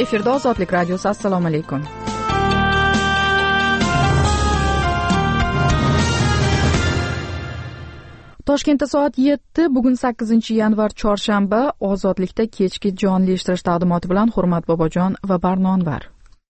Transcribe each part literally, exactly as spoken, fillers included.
Efirda Ozodlik radiosi. Assalomu alaykum. Toshkentda soat yetti, bugun sakkizinchi yanvar chorshanba. Ozodlikda kechki jonli eshittirish taqdimoti bilan Hurmat Bobojon va Barnonvar.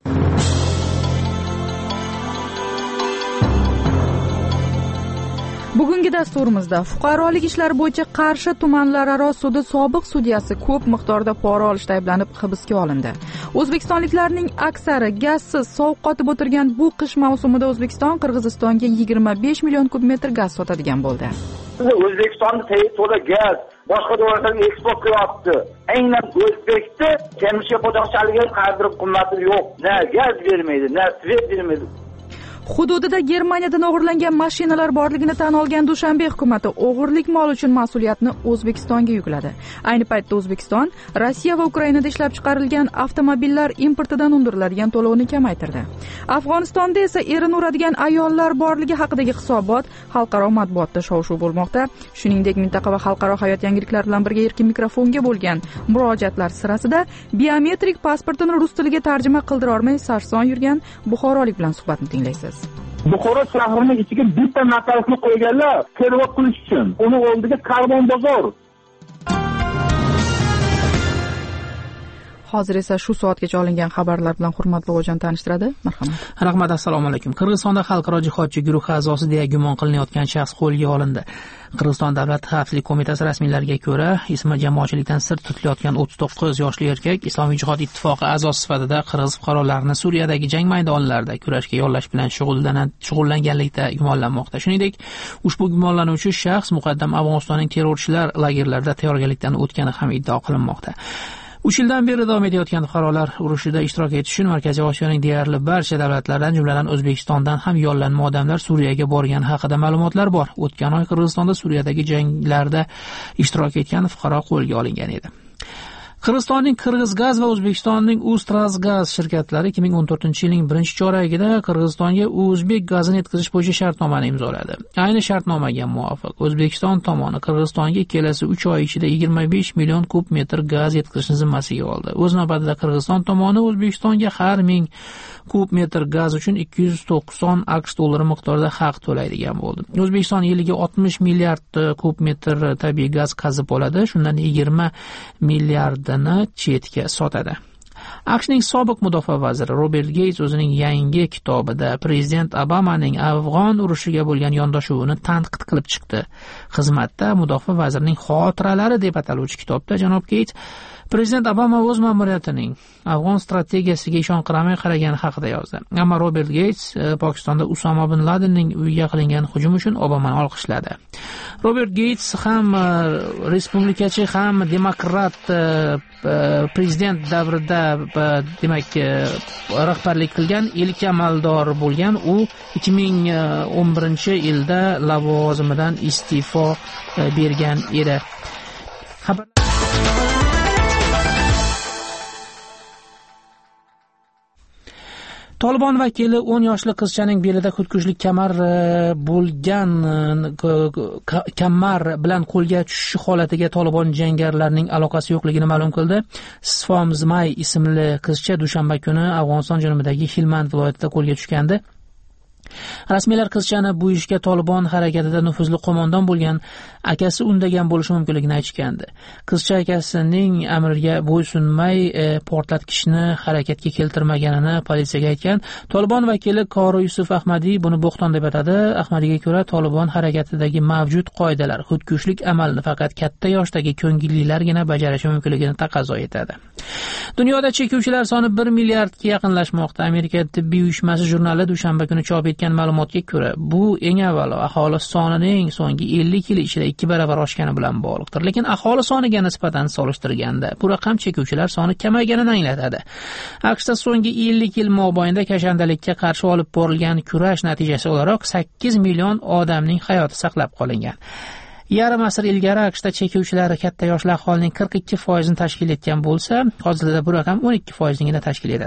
Bugungi dasturimizda fuqarolik ishlari bo'yicha Qarshi tumanlararo sudi sobiq sudyasi ko'p miqdorda pora olishda ayblanib hibsga olindi. O'zbekistonliklarning aksari gazsiz sovuq qotib o'tirgan bu qish mavsumida O'zbekiston Qirg'izistonga yigirma besh million kub metr gaz sotadigan bo'ldi. O'zbekistonda to'la gaz boshqa davlatlarga eksport qilyapti. Aynan O'zbekda temir podoqchaligi qadri qimmati yo'q. Na gaz bermaydi, na svet bermaydi. Hududida Germaniyadan o'g'irlangan mashinalar borligini tan olgan Dushanbe hukumati o'g'irlik mol uchun mas'uliyatni O'zbekistonga yukladi. Ayni paytda O'zbekiston Rossiya va Ukrainada ishlab chiqarilgan avtomobillar importidan undiriladigan to'lovni kamaytirdi. Afg'onistonda esa erini uradigan ayollar borligi haqidagi hisobot xalqaro matbuotda shov-shuv bo'lmoqda. Shuningdek, mintaqa va xalqaro hayot yangiliklari bilan birga erkin mikrofonga bo'lgan murojaatlar sirasida biometrik pasportini rus tiliga tarjima qildira olmay sarson yurgan buxorolik bilan suhbatni tinglaysiz. Buxoro shahrining ichiga bitta natarasini qo'yganlar, terg'ib qilish uchun. Uni oldiga Karvon bozor. Hozir esa shu soatgacha olingan xabarlar bilan Hurmat Bobojon tanishtiradi. Marhamat. Rahmat, assalomu alaykum. Qirg'izistonda xalqaro jihodchi guruh a'zosi deya gumon qilinayotgan shaxs qo'lga olindi. Qirg'iziston davlat xavfsizlik qo'mitasi rasmiylariga ko'ra, ismi jamoatchilikdan sir tutilayotgan o'ttiz to'qqiz yoshli erkak Islomiy jihod ittifoqi a'zosi sifatida qirg'iz fuqarolarini Suriyadagi jang maydonlarida kurashga yollash bilan shug'ullanganlikda gumonlanmoqda. Shuningdek, ushbu gumonlanuvchi shaxs muqaddam Afg'onistonning terrorchilar lagerlarida tayyorgarlikdan o'tgani ham iddao qilinmoqda. uch yildan beri davom etayotgan fuqarolar urushida ishtirok etish uchun Markaziy Osiyoning deyarli barcha davlatlaridan, jumladan O'zbekistondan ham yollanma odamlar Suriyaga borgani haqida ma'lumotlar bor. O'tgan oy Qirg'izistonda Suriyadagi janglarda ishtirok etgan fuqaro qo'lga olingan edi. Qirg'izistonning Qirg'izgaz va O'zbekistonning Uztransgaz shirkatlari ikki ming o'n to'rtinchi yilning birinchi choragida Qirg'izistonga o'zbek gazini yetkazib bo'yicha shartnomani imzoladi. Ayni shartnomaga muvofiq O'zbekiston tomoni Qirg'izistonga kelasi uch oy ichida yigirma besh million kub metr gaz yetkazishni zimmasiga oldi. O'z navbatida Qirg'iziston tomoni O'zbekistonga har ming kub metr gaz uchun ikki yuz to'qson aqsh dollari miqdorida haq to'laydigan bo'ldi. O'zbekiston yiliga oltmish milliard kub metr tabiiy gaz qazib oladi. Shundan yigirma milliard chetga sotadi. AQShning sobiq mudofaa vaziri Robert Gates o'zining yangi kitobida prezident Obamaning Afg'on urushiga bo'lgan yondoshuvini tanqid qilib chiqdi. Xizmatda mudofaa vazirining xotiralari deb ataluvchi kitobda janob Gates Prezident Obama o'z ma'muriyatining Afg'on strategiyasiga ishonqiramay qaragani haqida yozdi. Ammo Robert Gates Pokistonda Usama bin Ladenning uyiga qilingan hujum uchun Obamani olqishladi. Robert Gates ham respublikachi ham demokrat prezident davrida demak rahbarlik qilgan ilk amaldor bo'lgan. U ikki ming o'n birinchi yilda lavozimidan iste'fo bergan edi. Xabar Tolibon vakili o'n yoshli qizchaning belida xudkushlik kamar bo'lgan kamar bilan qo'lga tushishi holatiga Tolibon jangarilarining aloqasi yo'qligini ma'lum qildi. Sifom Zmay ismli qizcha dushanba kuni Afg'oniston janubidagi Hilmand viloyatida qo'lga tushgandi. Rasmiylar qizchani bu ishga Tolibon harakatida nufuzli qo'mondon bo'lgan akasi undagan bo'lishi mumkinligini aytgandi. Qizcha akasining amriga bo'ysunmay e, portlatkichni harakatga keltirmaganini politsiyaga aytgan. Tolibon vakili Qori Yusuf Ahmadiy buni bo'xton deb atadi. Ahmadiyga ko'ra, Tolibon harakatidagi mavjud qoidalar xudkushlik amalini faqat katta yoshdagi ko'ngillilargina bajarishi mumkinligini taqozo etadi. Dunyoda chekuvchilar soni bir milliardga yaqinlashmoqda. Amerika tibbiy uyushmasi jurnali dushanba kuni chop etgan ma'lumotga ko'ra, bu eng avvalo aholi sonining so'nggi ellik yil ichida ikki barobar oshgani bilan bog'liqdir. Lekin aholi soniga nisbatan solishtirganda bu raqam chekuvchilar soni kamayganini anglatadi. AQShda so'nggi ellik yil mobaynida kashandalikka qarshi olib borilgan kurash natijasi o'laroq sakkiz million odamning hayoti saqlab qolingan. Yarim asr ilgari AQShda chekuvchilar katta yoshli aholining qirq ikki foizini tashkil etgan bo'lsa, hozirda bu raqam o'n ikki foizligini tashkil etadi.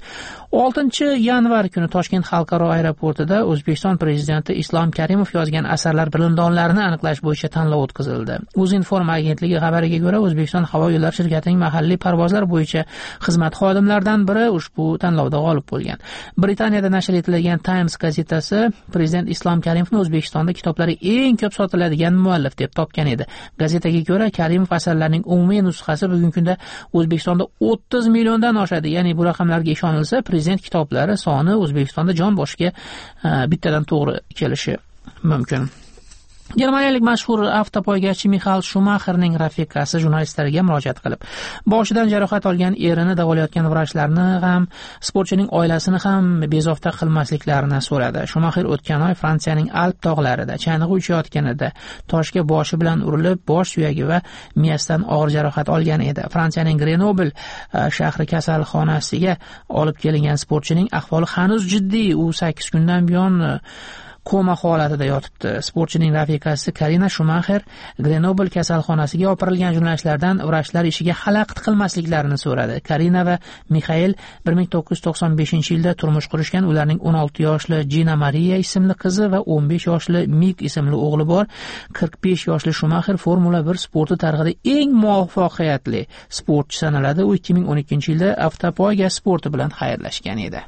oltinchi yanvar kuni Toshkent xalqaro aeroportida O'zbekiston prezidenti Islom Karimov yozgan asarlar bilimdonlarini aniqlash bo'yicha tanlov o'tkazildi. Uzinform agentligi xabariga ko'ra, O'zbekiston havo yo'llari shirkatining mahalliy parvozlar bo'yicha xizmat xodimlaridan biri ushbu tanlovda g'olib bo'lgan. Britaniyada nashr etilgan Times gazetasi prezident Islom Karimovni O'zbekistonda kitoblari eng ko'p sotiladigan muallif deb topgan edi. Gazetaga ko'ra, Karimov asarlarining umumiy nusxasi bugungi kunda O'zbekistonda o'ttiz milliondan oshadi. Ya'ni bu raqamlarga ishonilsa, prezident kitoblari soni O'zbekistonda jon boshiga bittadan to'g'ri kelishi mumkin. Germaniyalik mashhur avtopoygachi Mixael Shumaxerning rafiqasi jurnalistlarga murojaat qilib, boshidan jarohat olgan erini davolayotgan vrachlarni ham, sportchining oilasini ham bezovta qilmasliklarini so'radi. Shumaxer o'tgan oy Fransiyaning Alp tog'larida chang'i uchayotganida toshga boshi bilan urilib, bosh suyagi va miyasidan og'ir jarohat olgan edi. Fransiyaning Grenoble shahri kasalxonasiga olib kelingan sportchining ahvoli hanuz jiddiy. U sakkiz kundan buyon koma holatida yotibdi. Sportchining rafiqasi Karina Shumaxer Grenoble kasalxonasiga yopirilgan jurnalistlardan vrachlar ishiga xalaqit qilmasliklarini so'radi. Karina va Mixail bir ming to'qqiz yuz to'qson beshinchi yilda turmush qurishgan. Ularning o'n olti yoshli Gina Maria ismli qizi va o'n besh yoshli Mik ismli o'g'li bor. qirq besh yoshli Shumaxer Formula bir sporti tarixida eng muvaffaqiyatli sportchi sanaladi. U ikki ming o'n ikkinchi yilda avtopoyga sporti bilan xayrlashgan edi.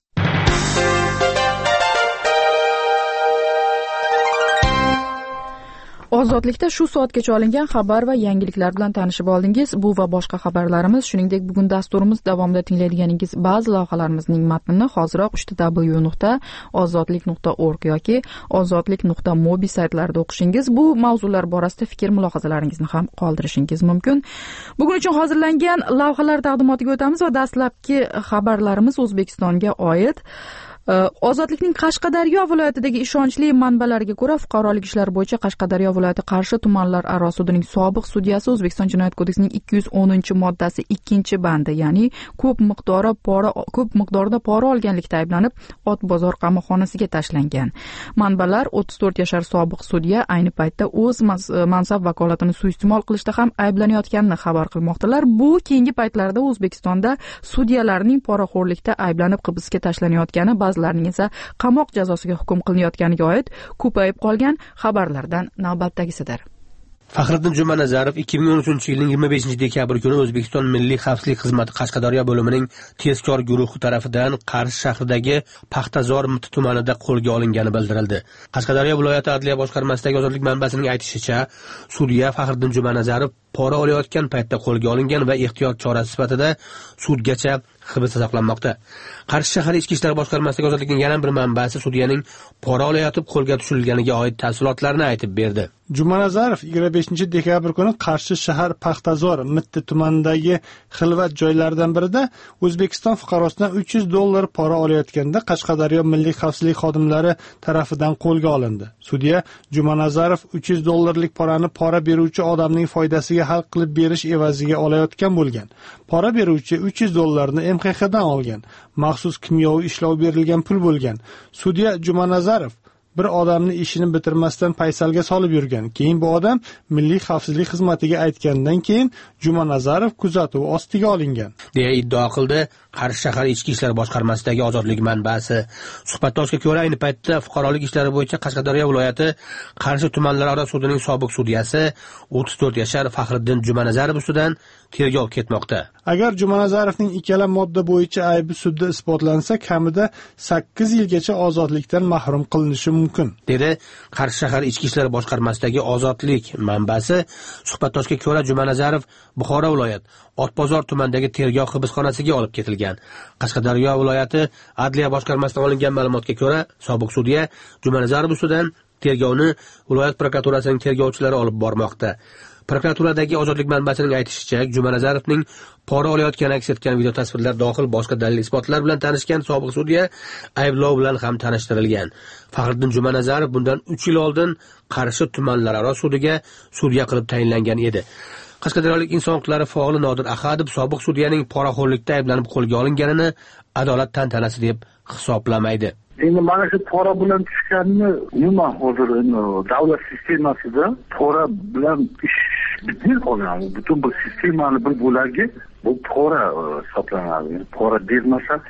Ozodlikda shu soatgacha olingan xabar va yangiliklar bilan tanishib oldingiz. Bu va boshqa xabarlarimiz, shuningdek bugun dasturimiz davomida tinglaydiganingiz ba'zi lavhalarimizning matnini hoziroq uchta w nuqta ozodlik nuqta org yoki ozodlik nuqta mobi saytlarida o'qishingiz, bu mavzular borasida fikr mulohazalaringizni ham qoldirishingiz mumkin. Bugun uchun hozirlangan lavhalar taqdimotiga o'tamiz va dastlabki xabarlarimiz O'zbekistonga oid. Ozodlikning Qashqadaryo viloyatidagi ishonchli manbalariga ko'ra, fuqarolik ishlari bo'yicha Qashqadaryo viloyati Qarshi tumanlararo sudining sobiq sudyasi O'zbekiston Jinoyat kodeksining ikki yuz o'ninchi moddasi ikkinchi bandi, ya'ni ko'p miqdorda pora ko'p miqdorda pora olganlikda ayblanib, Otbozor qamoqxonasiga tashlangan. Manbalar o'ttiz to'rt yashar sobiq sudya ayni paytda o'z mansab vakolatini suiiste'mol qilishda ham ayblanayotganini xabar qilmoqdalar. Bu keyingi paytlarda O'zbekistonda sudyalarning poraxo'rlikda ayblanib hibsga tashlanayotgani, ba'zilarining esa qamoq jazosiga hukm qilinayotganiga oid ko'payib qolgan xabarlardan navbatdagisidir. Faxriddin Jumanazarov ikki ming o'n uchinchi yilning yigirma beshinchi dekabr kuni O'zbekiston Milliy xavfsizlik xizmati Qashqadaryo bo'limining tezkor guruhi tomonidan Qarshi shahridagi Paxtazor tumanida qo'lga olingani bildirildi. Qashqadaryo viloyati adliya boshqarmasidagi ozodlik manbasining aytishicha, sudya Faxriddin Jumanazarov pora olayotgan paytda qo'lga olingan va ehtiyot chorasi sifatida sudgacha hibsda saqlanmoqda. Qarshi shahar ichki ishlar boshqarmasidagi ozodlikning yana bir manbasi sudyaning pora olayotib qo'lga tushirilganiga oid tafsilotlarni aytib berdi. Jumanazarov yigirma beshinchi dekabr kuni Qarshi shahar Paxtazor mitti tumanidagi xilvat joylardan birida O'zbekiston fuqarosidan uch yuz dollar pora olayotganda Qashqadaryo milliy xavfsizlik xodimlari tomonidan qo'lga olindi. Sudya Jumanazarov uch yuz dollarlik porani pora beruvchi odamning foydasiga hal qilib berish evaziga olayotgan bo'lgan. Pora beruvchi uch yuz dollarni M X X dan olgan. Maxsus kimyoviy ishlov berilgan pul bo'lgan. Sudya Jumanazarov bir odamni ishini bitirmasdan paysalga solib yurgan. Keyin bu odam Milliy xavfsizlik xizmatiga aytgandan keyin Jumanazarov kuzatuvi ostiga olingan, deya iddao qildi Qarshi shahar ichki ishlar boshqarmasidagi ozodlik manbasi. Suhbatdoshga ko'ra, ayni paytda fuqarolik ishlari bo'yicha Qashqadaryo viloyati Qarshi tumanlararo sudining sobiq sudyasi o'ttiz to'rt yashar Faxriddin Jumanazarov ustidan tergov ketmoqda. Agar Jumanazarovning ikkala modda bo'yicha aybi sudda isbotlansa, kamida sakkiz yilgacha ozodlikdan mahrum qilinishi mumkin, dedi Qarshi shahar ichki ishlar boshqarmasidagi ozodlik manbasi. Suhbatdoshga ko'ra, Jumanazarov Buxoro viloyat Otbozor tumanidagi tergov hibsxonasiga olib ketilgan. Qashqadaryo viloyati adliya boshqarmasidan olingan ma'lumotga ko'ra, sobiq sudya Jumanazarov ustidan tergovni viloyat prokuraturasining tergovchilari olib bormoqda. Prokuraturadagi ozodlik manbasining aytishicha, Jumanazarovning pora olayotgani aks etgan video tasvirlar dohil boshqa dalil isbotlar bilan tanishgan sobiq sudya ayblov bilan ham tanishtirilgan. Faxriddin Jumanazarov bundan uch yil oldin Qarshi tumanlararo sudiga sudya qilib tayinlangan edi. Qashqadaryolik inson huquqlari faoli Nodir Ahadov sobiq sudyaning poraxo'rlikda ayblanib qo'lga olinganini adolat tantanasi deb hisoblamaydi. Endi mana shu pora bilan tushganini umuman hozir davlat sistemasida pora bilan ish bitmay qolgan. Butun bu sistemani bir bo'lagi bu pora hisoblanadi. Pora bermasa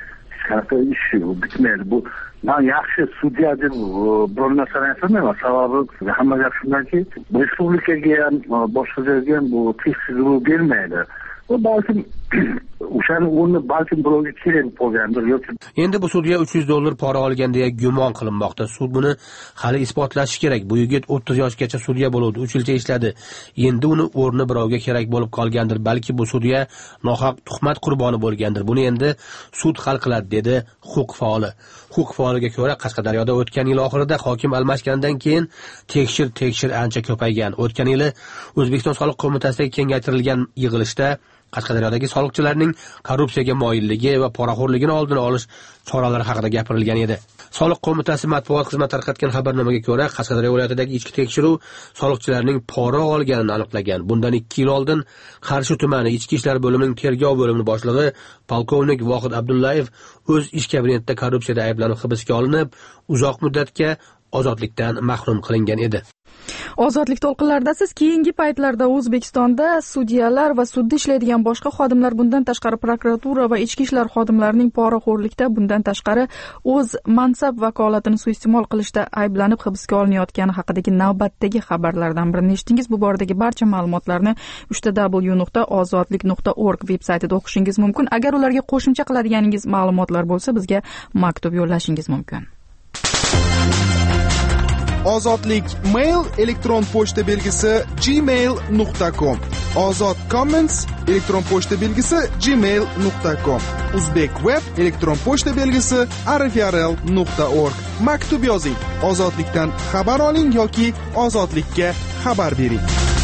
siyosiy ish bitmaydi. Bu men yaxshi sudya deb bir narsani aytmayman. Sababi hamma gap shundaki, respublikaga ham boshqa joyga ham bu tekshiruv bermaydi. Va balkim o'shani o'rni balkim birovga kerak bo'lgandir yoki endi bu sudya uch yuz dollar pora olgan deya gumon qilinmoqda. Sud buni hali isbotlashi kerak. Bu yigit o'ttiz yoshgacha sudya bo'ldi, uch yilcha ishladi. Endi uni o'rni birovga kerak bo'lib qolgandir. Balki bu sudya nohaq tuhmat qurboni bo'lgandir. Buni endi sud hal qiladi, dedi huquq faoli. Huquq faoliga ko'ra, Qashqadaryoda o'tgan yil oxirida hokim almashgandan keyin tekshir tekshir ancha ko'paygan. O'tgan yili O'zbekiston soliq qo'mitasidagi kengaytirilgan yig'ilishda Qashqadaryodagi soliqchilarning korrupsiyaga moyilligi va poraxo'rligini oldini olish choralari haqida gapirilgan edi. Soliq qo'mitasi matbuot xizmati tarqatgan xabarnomaga ko'ra, Qashqadaryo viloyatidagi ichki tekshiruv soliqchilarning pora olganini aniqlagan. Bundan ikki yil oldin Qarshi tumani ichki ishlar bo'limining tergov bo'limi boshlig'i polkovnik Vohid Abdullayev o'z ish kabinetida korrupsiyada ayblanib hibsga olinib, uzoq muddatga ozodlikdan mahrum qilingan edi. Ozodlik to'lqinlarida siz keyingi paytlarda O'zbekistonda sudyalar va sudda ishlaydigan boshqa xodimlar, bundan tashqari prokuratura va ichki ishlar xodimlarining poraxo'rlikda, bundan tashqari o'z mansab vakolatini suiiste'mol qilishda ayblanib hibsga olinayotgani haqidagi navbatdagi xabarlardan birini eshitdingiz. Bu boradagi barcha ma'lumotlarni uch t w nuqta ozodlik nuqta org veb-saytida o'qishingiz mumkin. Agar ularga qo'shimcha qiladiganingiz ma'lumotlar bo'lsa, bizga maktub yo'llashingiz mumkin. Ozodlik mail elektron pochta belgisi gmail nuqta com. Ozod comments elektron pochta belgisi gmail nuqta com. Uzbek web elektron pochta belgisi rfrl nuqta org. Maktub yozing, ozodlikdan xabar oling yoki ozodlikka xabar bering.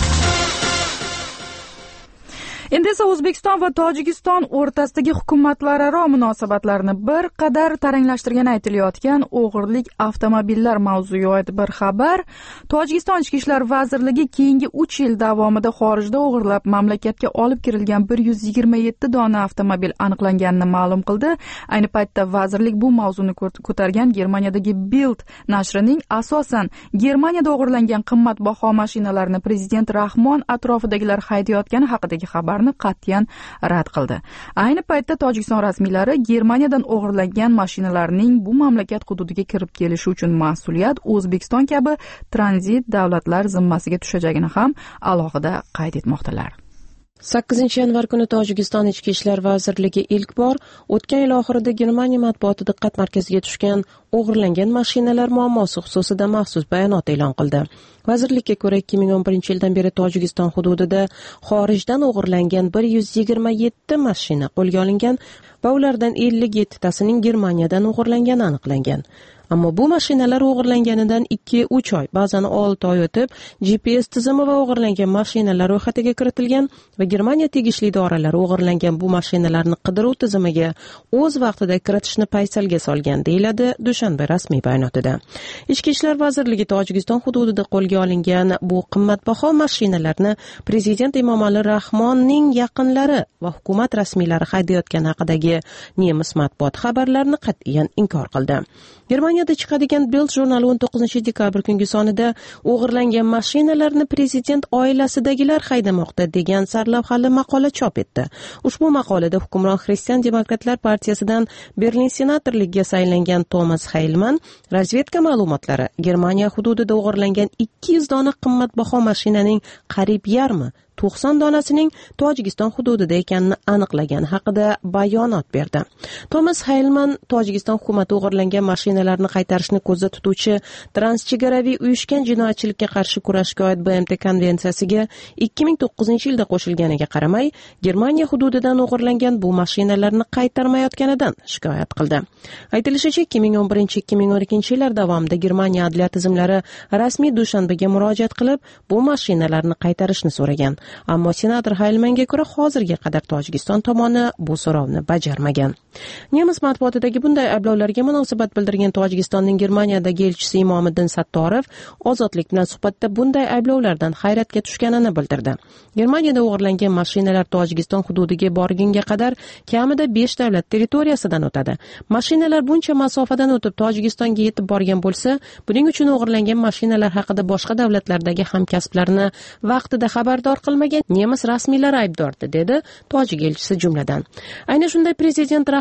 Endi esa O'zbekiston va Tojikiston o'rtasidagi hukumatlararo munosabatlarni bir qadar taranglashtirgani aytilayotgan o'g'irlik avtomobillar mavzuga oid bir xabar. Tojikiston Ichki ishlar vazirligi keyingi uch yil davomida xorijda o'g'irlab mamlakatga olib kirilgan bir yuz yigirma yetti dona avtomobil aniqlanganini ma'lum qildi. Ayni paytda vazirlik bu mavzuni ko'targan Germaniyadagi Bild nashrining asosan Germaniyada o'g'irlangan qimmatbaho mashinalarni prezident Rahmon atrofidagilar haydayotgani haqidagi xabar qat'iyan rad qildi. Ayni paytda Tojikiston rasmiylari Germaniyadan o'g'irlangan mashinalarning bu mamlakat hududiga kirib kelishi uchun mas'uliyat O'zbekiston kabi tranzit davlatlar zimmasiga tushajagini ham alohida qayd etmoqdalar. sakkizinchi yanvar kuni Tojikiston Ichki ishlar vazirligi ilk bor o'tgan yil oxirida Germaniya matbuoti diqqat markaziga tushgan o'g'irlangan mashinalar muammosi xususida maxsus bayonot e'lon qildi. Vazirlikka ko'ra, ikki ming o'n birinchi yildan beri Tojikiston hududida xorijdan o'g'irlangan bir yuz yigirma yetti mashina qo'lga olingan va ulardan ellik yettitasining Germaniyadan o'g'irlangani aniqlangan. Ammo bu mashinalar o'g'irlanganidan ikki uch oy, ba'zan olti oy o'tib, G P S tizimi va o'g'irlangan mashinalar ro'yxatiga kiritilgan va Germaniya tegishli idoralari o'g'irlangan bu mashinalarni qidiruv tizimiga o'z vaqtida kiritishni paysalga solgan, deyiladi Dushanba rasmiy bayonotida. Ichki ishlar vazirligi Tojikiston hududida qo'lga olingan bu qimmatbaho mashinalarni prezident Emomali Rahmonning yaqinlari va hukumat rasmiylari haydayotgani haqidagi nemis matbuot xabarlarini qat'iyan inkor qildi. Germaniyada chiqadigan Bild jurnali o'n to'qqizinchi dekabr kungi sonida o'g'irlangan mashinalarni prezident oilasidagilar haydamoqda degan sarlavhali maqola chop etdi. Ushbu maqolada hukmron Xristian demokratlar partiyasidan Berlin senatorligiga saylangan Thomas Heilman razvedka ma'lumotlari Germaniya hududida o'g'irlangan ikki yuz dona qimmatbaho mashinaning qariyb yarmi to'qson donasining Tojikiston hududida ekanini aniqlagani haqida bayonot berdi. Thomas Heilman Tojikiston hukumati o'g'irlangan mashinalarni qaytarishni ko'zda tutuvchi transchegaraviy uyushgan jinoyatchilikka qarshi kurashga oid B M T konvensiyasiga ikki ming to'qqizinchi yilda qo'shilganiga qaramay, Germaniya hududidan o'g'irlangan bu mashinalarni qaytarmayotganidan shikoyat qildi. Aytilishicha, ikki ming o'n birinchi ikki ming o'n ikkinchi yillar davomida Germaniya adliya tizimlari rasmiy Dushanbaga murojaat qilib, bu mashinalarni qaytarishni so'ragan. Ammo senator Heilmanga ko'ra, hozirga qadar Tojikiston tomoni bu so'rovni bajarmagan. Nemis matbuotidagi bunday ayblovlarga munosabat bildirgan Tojikistonning Germaniyadagi elchisi Imomiddin Sattorov ozodlik bilan suhbatda bunday ayblovlardan hayratga tushganini bildirdi. Germaniyada o'g'irlangan mashinalar Tojikiston hududiga borgunga qadar kamida besh davlat territoriyasidan o'tadi. Mashinalar buncha masofadan o'tib Tojikistonga yetib borgan bo'lsa, buning uchun o'g'irlangan mashinalar haqida boshqa davlatlardagi hamkasblarni vaqtida xabardor qilmagan nemis rasmiylari aybdordi, dedi tojik elchisi jumladan. Ayni shunday prezident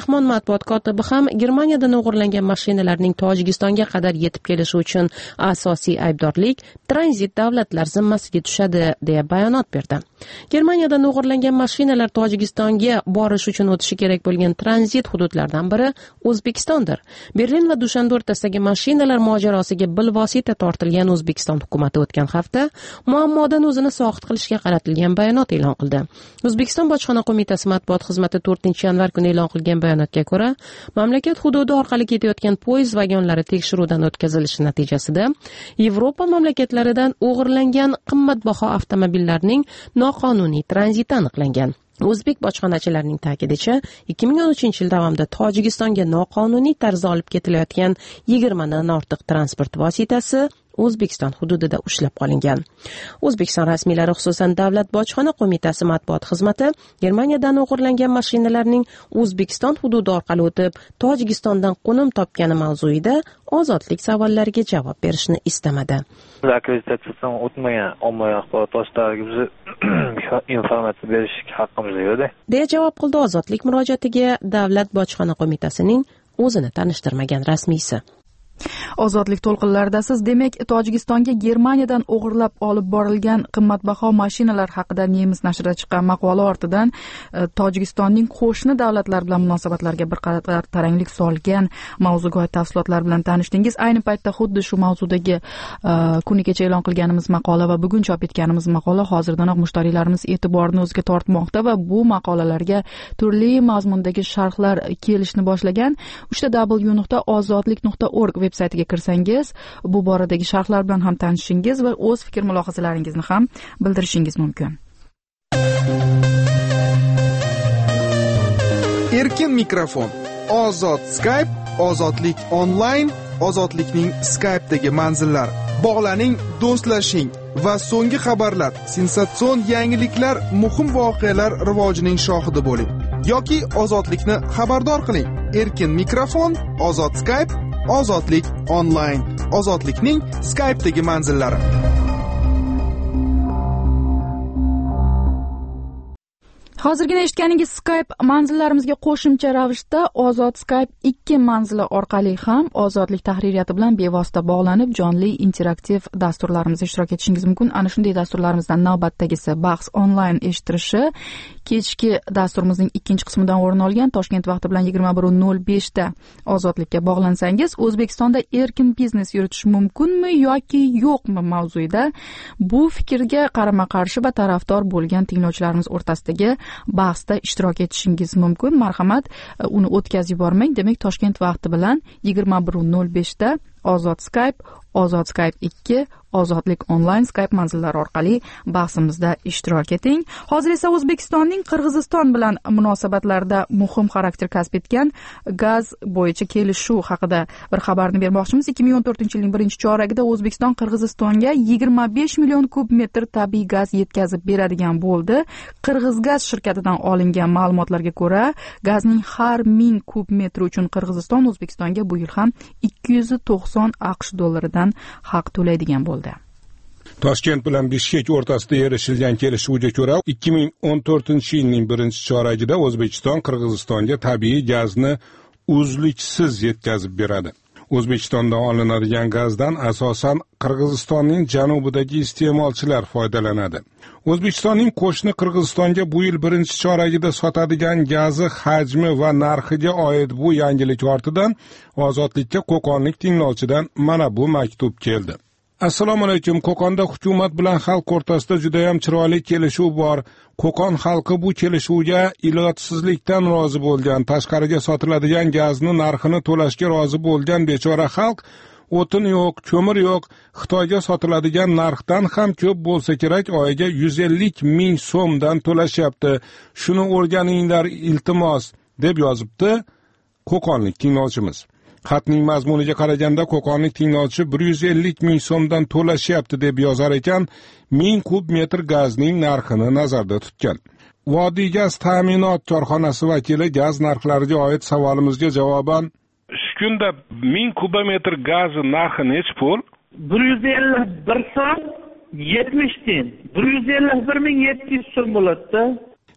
Abdurahmon matbuot kotibi ham Germaniyadan o'g'irlangan mashinalarning Tojikistonga qadar yetib kelishi uchun asosiy aybdorlik tranzit davlatlar zimmasiga tushadi deya bayonot berdi. Germaniyadan o'g'irlangan mashinalar Tojikistonga borish uchun o'tishi kerak bo'lgan tranzit hududlardan biri O'zbekistondir. Berlin va Dushanbe o'rtasidagi mashinalar mojarosiga bilvosita tortilgan O'zbekiston hukumati o'tgan hafta muammodan o'zini soqit qilishga qaratilgan bayonot e'lon qildi. O'zbekiston bojxona qo'mitasi matbuot xizmati to'rtinchi yanvar kuni e'lon qilgan bayonotga ko'ra, mamlakat hududi orqali ketayotgan poyezd vagonlari tekshiruvdan o'tkazilishi natijasida Yevropa mamlakatlaridan o'g'irlangan qimmatbaho avtomobillarning noqonuniy tranziti aniqlangan. O'zbek bojxonachilarining ta'kidicha, ikki ming o'n uchinchi yil davomida Tojikistonga noqonuniy tarzda olib ketilayotgan yigirma dan ortiq transport vositasi O'zbekiston hududida ushlab qolingan. O'zbekiston rasmiylari, xususan Davlat bojxona qo'mitasi matbuot xizmati Germaniyadan o'g'irlangan mashinalarning O'zbekiston hududi orqali o'tib Tojikistondan qo'nim topgani mavzuida ozodlik savollariga javob berishni istamadi. Akkreditatsiyadan o'tmagan ommaviy axborot vositalariga biz informatsiya berish haqqimiz yo'q-da, deya javob qildi ozodlik murojaatiga Davlat bojxona qo'mitasining o'zini tanishtirmagan rasmiysi. Ozodlik to'lqinlaridasiz. Demak, Tojikistonga Germaniyadan o'g'irlab olib borilgan qimmatbaho mashinalar haqida Nemis nashrida chiqqan maqola ortidan Tojikistonning qo'shni davlatlar bilan munosabatlariga bir qator taranglik solgan mavzuga oid tafsilotlar bilan tanishdingiz. Ayni paytda xuddi shu mavzudagi kuni kecha e'lon qilganimiz maqola va bugun chop etganimiz maqola hozirdanoq mushtariylarimiz e'tiborini o'ziga tortmoqda va bu maqolalarga turli mazmundagi sharhlar kelishni boshlagan. uchta w nuqta ozodlik nuqta org veb-saytiga kirsangiz, bu boradagi sharhlar bilan ham tanishishingiz va o'z fikr mulohazalaringizni ham bildirishingiz mumkin. Erkin mikrofon, ozod Skype, ozodlik onlayn, ozodlikning Skype'dagi manzillari. Bog'laning, do'stlashing va so'nggi xabarlar, sensatsion yangiliklar, muhim voqealar rivojining shohidi bo'ling yoki ozodlikni xabardor qiling. Erkin mikrofon, ozod Skype, ozodlik onlayn, ozodlikning Skype'dagi manzillari. Hozirgina eshitganingiz Skype manzillarimizga qo'shimcha ravishda Ozod Skype ikki manzili orqali ham ozodlik tahririyati bilan bevosita bog'lanib, jonli interaktiv dasturlarimizda ishtirok etishingiz mumkin. Ana shunday dasturlarimizdan navbatdagisi bahs onlayn eshittirishi kechki dasturimizning ikkinchi qismidan o'rin olgan. Toshkent vaqti bilan yigirma bir nol beshda ozodlikka bog'lansangiz, O'zbekistonda erkin biznes yuritish mumkinmi yoki yo'qmi mavzuida bu fikrga qarama-qarshi va tarafdor bo'lgan tinglovchilarimiz o'rtasidagi bahsda ishtirok etishingiz mumkin. Marhamat, uni o'tkazib yubormang. Demak, Toshkent vaqti bilan yigirma bir nol beshda Ozod Skype, Ozod Skype ikki, Ozodlik onlayn Skype manzillari orqali bahsimizda ishtirok eting. Hozir esa O'zbekistonning Qirg'iziston bilan munosabatlarida muhim xarakter kasb etgan gaz bo'yicha kelishuv haqida bir xabarni bermoqchimiz. ikki ming o'n to'rtinchi yilning birinchi choragida O'zbekiston Qirg'izistonga yigirma besh million kub metr tabiiy gaz yetkazib beradigan bo'ldi. Qirg'izgaz shirkatidan olingan ma'lumotlarga ko'ra, gazning har ming kub metr uchun Qirg'iziston O'zbekistonga bu yil ham ikki yuz to'qson aqsh dollaridan haq to'laydigan bo'ldi. Toshkent bilan Bishkek o'rtasida erishilgan kelishuvga ko'ra, ikki ming o'n to'rtinchi yilning birinchi choragida O'zbekiston Qirg'izistonga tabiiy gazni uzluksiz yetkazib beradi. O'zbekistondan olinadigan gazdan asosan Qirg'izistonning janubidagi iste'molchilar foydalanadi. O'zbekistonning qo'shni Qirg'izistonga bu yil birinchi choragida sotadigan gazi hajmi va narxiga oid bu yangilik ortidan ozodlikka Qo'qonlik tinglovchidan mana bu maktub keldi. Assalomu alaykum. Qo'qonda hukumat bilan xalq o'rtasida juda ham chiroyli kelishuv bor. Qo'qon xalqi bu kelishuvga ilojsizlikdan rozi bo'lgan, tashqariga sotiladigan gazni narxini to'lashga rozi bo'lgan bechora xalq o'tin yo'q, ko'mir yo'q, Xitoyga sotiladigan narxdan ham ko'p bo'lsa kerak, oyiga yuz ellik ming so'mdan to'lashyapti. Shuni o'rganinglar iltimos, deb yozibdi qo'qonlik tinglovchimiz. Xatning mazmuniga qaraganda Qo'qonlik tinglovchi bir yuz ellik ming so'mdan to'lashyapti deb yozar ekan, ming kub metr gazning narxini nazarda tutgan. Vodiy gaz ta'minot korxonasi vakili gaz narxlariga oid savolimizga javoban, shu kunda ming kubometr gaz narxi necha pul? bir yuz ellik bir so'm yetmish tiyin. bir yuz ellik bir ming yetti yuz so'm bo'ladi-da.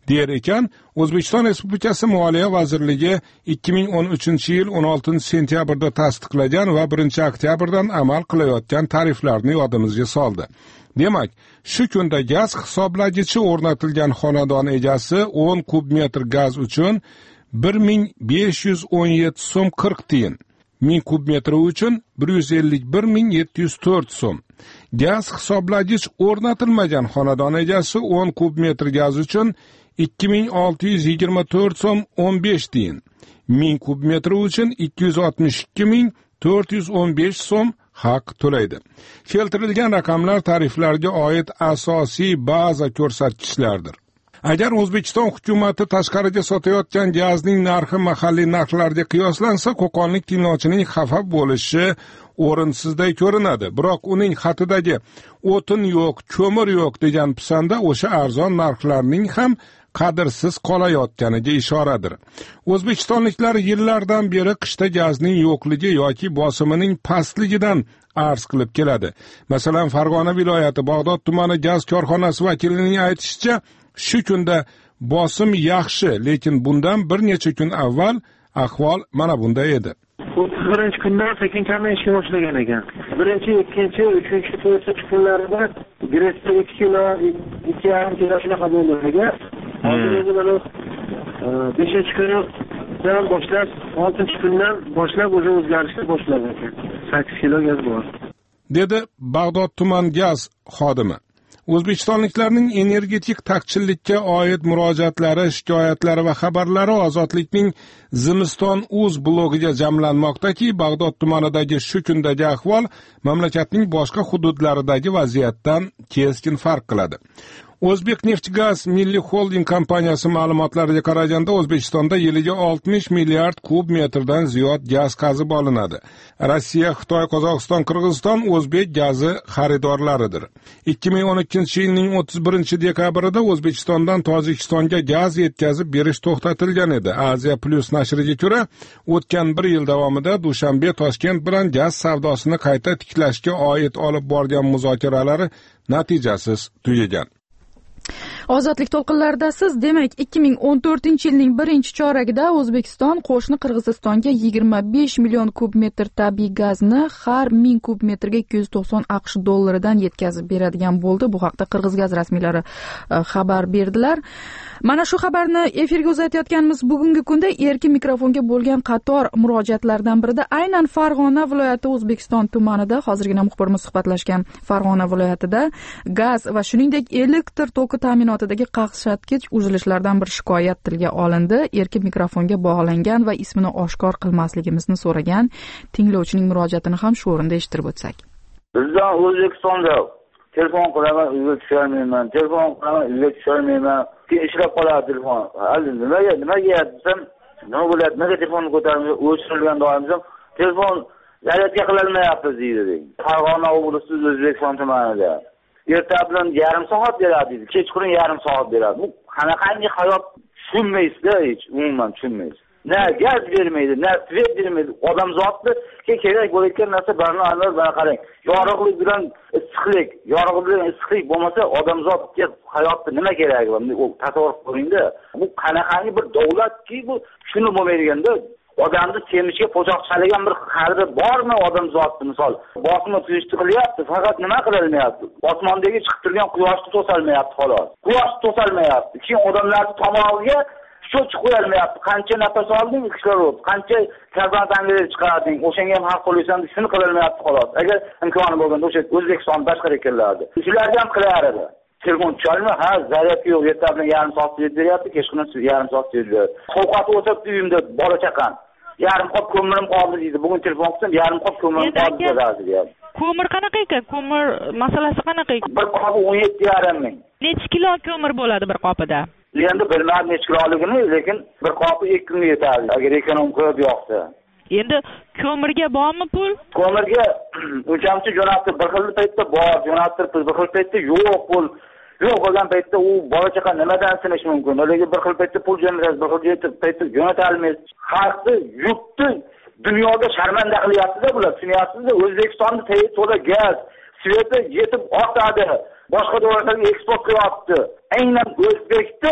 der ekan. O'zbekiston Respublikasi Moliya vazirligi ikki ming o'n uchinchi yil o'n oltinchi sentyabrda tasdiqlagan va birinchi oktyabrdan amal qilayotgan tariflarni yodimizga soldi. Demak, shu kunda gaz hisoblagichi o'rnatilgan xonadon egasi o'n kub metr gaz uchun bir ming besh yuz o'n yetti so'm qirq tiyin, ming kub metri uchun bir yuz ellik bir ming yetti yuz to'rt so'm. Gaz hisoblagich o'rnatilmagan xonadon egasi o'n kub metr gaz uchun ikki ming olti yuz yigirma to'rt so'm o'n besh tiyin, ming kub metri uchun ikki yuz oltmish ikki ming to'rt yuz o'n besh so'm haq to'laydi. Keltirilgan raqamlar tariflarga oid asosiy baza ko'rsatkichlardir. Agar O'zbekiston hukumati tashqariga sotayotgan gazning narxi mahalliy narxlarga qiyoslansa, qo'qonlik tinglovchining xafa bo'lishi o'rinsizday ko'rinadi. Biroq uning xatidagi o'tin yo'q, ko'mir yo'q degan pisanda o'sha arzon narxlarning ham qadrsiz qolayotganiga ishoradir. O'zbekistonliklar yillardan beri qishda gazning yo'qligi yoki bosimining pastligidan arz qilib keladi. Masalan, Farg'ona viloyati Bag'dod tumani gaz korxonasi vakilining aytishicha, shu kunda bosim yaxshi, lekin bundan bir necha kun avval ahvol mana bunday edi. o'ttiz birinchi kundan sekin kamayishga boshlagan ekan. Birinchi, ikkinchi, uchinchi, to'rtinchi kunlarida Gresda ikki kilo, ikki yarim kilo shunaqa bo'lgan. Hozir endi mana beshinchi kundan boshlab, oltinchi kundan boshlab o'zi o'zgarishni boshlagan ekan. sakkiz kilo gaz bor, dedi Bag'dod tuman gaz xodimi. O'zbekistonliklarning energetik taqchillikka oid murojaatlari, shikoyatlari va xabarlari Ozodlikning Zimiston.uz blogiga jamlanmoqdaki, Bag'dod tumanidagi shu kundagi ahvol mamlakatning boshqa hududlaridagi vaziyatdan keskin farq qiladi. O'zbek Neftgaz milliy holding kompaniyasi ma'lumotlariga qaraganda, O'zbekistonda yiliga oltmish milliard kub metrdan ziyod gaz qazib olinadi. Rossiya, Xitoy, Qozog'iston, Qirg'iziston o'zbek gazi xaridorlaridir. ikki ming o'n ikkinchi yilning o'ttiz birinchi dekabrida O'zbekistondan Tojikistonga gaz yetkazib berish to'xtatilgan edi. Aziya Plus nashriga ko'ra, o'tgan bir yil davomida Dushanbe Toshkent bilan gaz savdosini qayta tiklashga oid olib borgan muzokaralari natijasiz tugagan. Ozodlik to'lqinlaridasiz. Demak, ikki ming o'n to'rtinchi yilning birinchi choragida O'zbekiston qo'shni Qirg'izistonga yigirma besh million kub metr tabiiy gazni har ming kub metrga ikki yuz to'qson aqsh dollaridan yetkazib beradigan bo'ldi. Bu haqda Qirg'izgaz rasmiylari xabar berdilar. Mana shu xabarni efirga uzatayotganmiz bugungi kunda erkin mikrofonga bo'lgan qator murojaatlardan birida aynan Farg'ona viloyati O'zbekiston tumanida hozirgina muxbirimiz suhbatlashgan Farg'ona viloyatida gaz va shuningdek elektr toki ta'minotidagi qaqshatqich uzilishlardan bir shikoyat tilga olindi. Erkin mikrofonga bog'langan va ismini oshkor qilmasligimizni so'ragan tinglovchining murojaatini ham shu o'rinda eshittirib o'tsak. Bizdan O'zbekistonda telefon qilaman, uyga tusholmayman, telefon qilaman, uyga tusholmayman. Ishlab qoladi telefon. Hali nimaga, nimaga desam, nima bo'ladi? Nega telefonni ko'tarib o'chirilgan doimizam telefon zaryadga qilolmayapti deydi. Farg'ona oblasti O'zbekiston tumanida. Erta bilan yarim soat beradi deydi, kechqurun yarim soat beradi. Bu qanaqangi hayot tushunmaysiz-da, hech umuman tushunmaysiz. Na gaz bermaydi, na svet bermaydi. Odam zotni kerak bo'layotgan narsa barni anor bana qarang. Yorug'lik bilan issiqlik, yorug'lik bilan issiqlik bo'lmasa odam zotga hayotda nima keragi bor? U tasavvur qiling-da. Bu qanaqangi bir davlatki bu shuni bo'lmaydiganda odamni semishga po'choq chalagan bir qalbi bormi odam zotni misol. Bosma tuyishni qilyapti, faqat nima qilolmayapti? Osmondagi chiqib turgan quyoshni to'solmayapti xolos. Quyosh to'solmayapti. Keyin odamlarning tomog'iga sho'ch qo'yolmayapti. Qancha nafas olding, kislorod, qancha karbon dioksid chiqarding, o'shanga ham haq qo'ysan, shuni qilolmayapti xolos. Agar imkoni bo'lganda o'sha O'zbekiston boshqa ekanlardi. Shularga ham qilar edi. Telefon chalma, ha, zaryad yo'q, erta bilan yarim soat beryapti, kechqurun yarim soat beryapti. Ovqat o'tib uyimda bola chaqam. Yarim qop ko'mirim qoldi deydi. Bugun telefon qilsam, yarim qop ko'mirim qoldi deydi. Ko'mir qanaqa ekan? Ko'mir masalasi qanaqa ekan? Bir qopi o'n yetti yarim ming. Necha kilo ko'mir bo'ladi bir qopida? Endi bilmadim necha kiloligini, lekin bir qopi ikki kunga yetadi agar ekonom ko'p yoqsa. Endi ko'mirga bormi pul? Ko'mirga o'chamchi jo'natib bir xil paytda bor, jo'natib bir xil paytda yo'q pul. Yo'q bo'lgan paytda u bola chaqa nimadan sinish mumkin? Lekin bir xil paytda pul jo'natasiz, bir xil paytda jo'nata olmaysiz. Xalqni yurtni dunyoda sharmanda qilyapsiz-da bular, tushunyapsiz-da? O'zbekistonda to'la gaz, sveti yetib ortadi. Boshqa davlatlarga eksport qilyapti. Aynan O'zbekni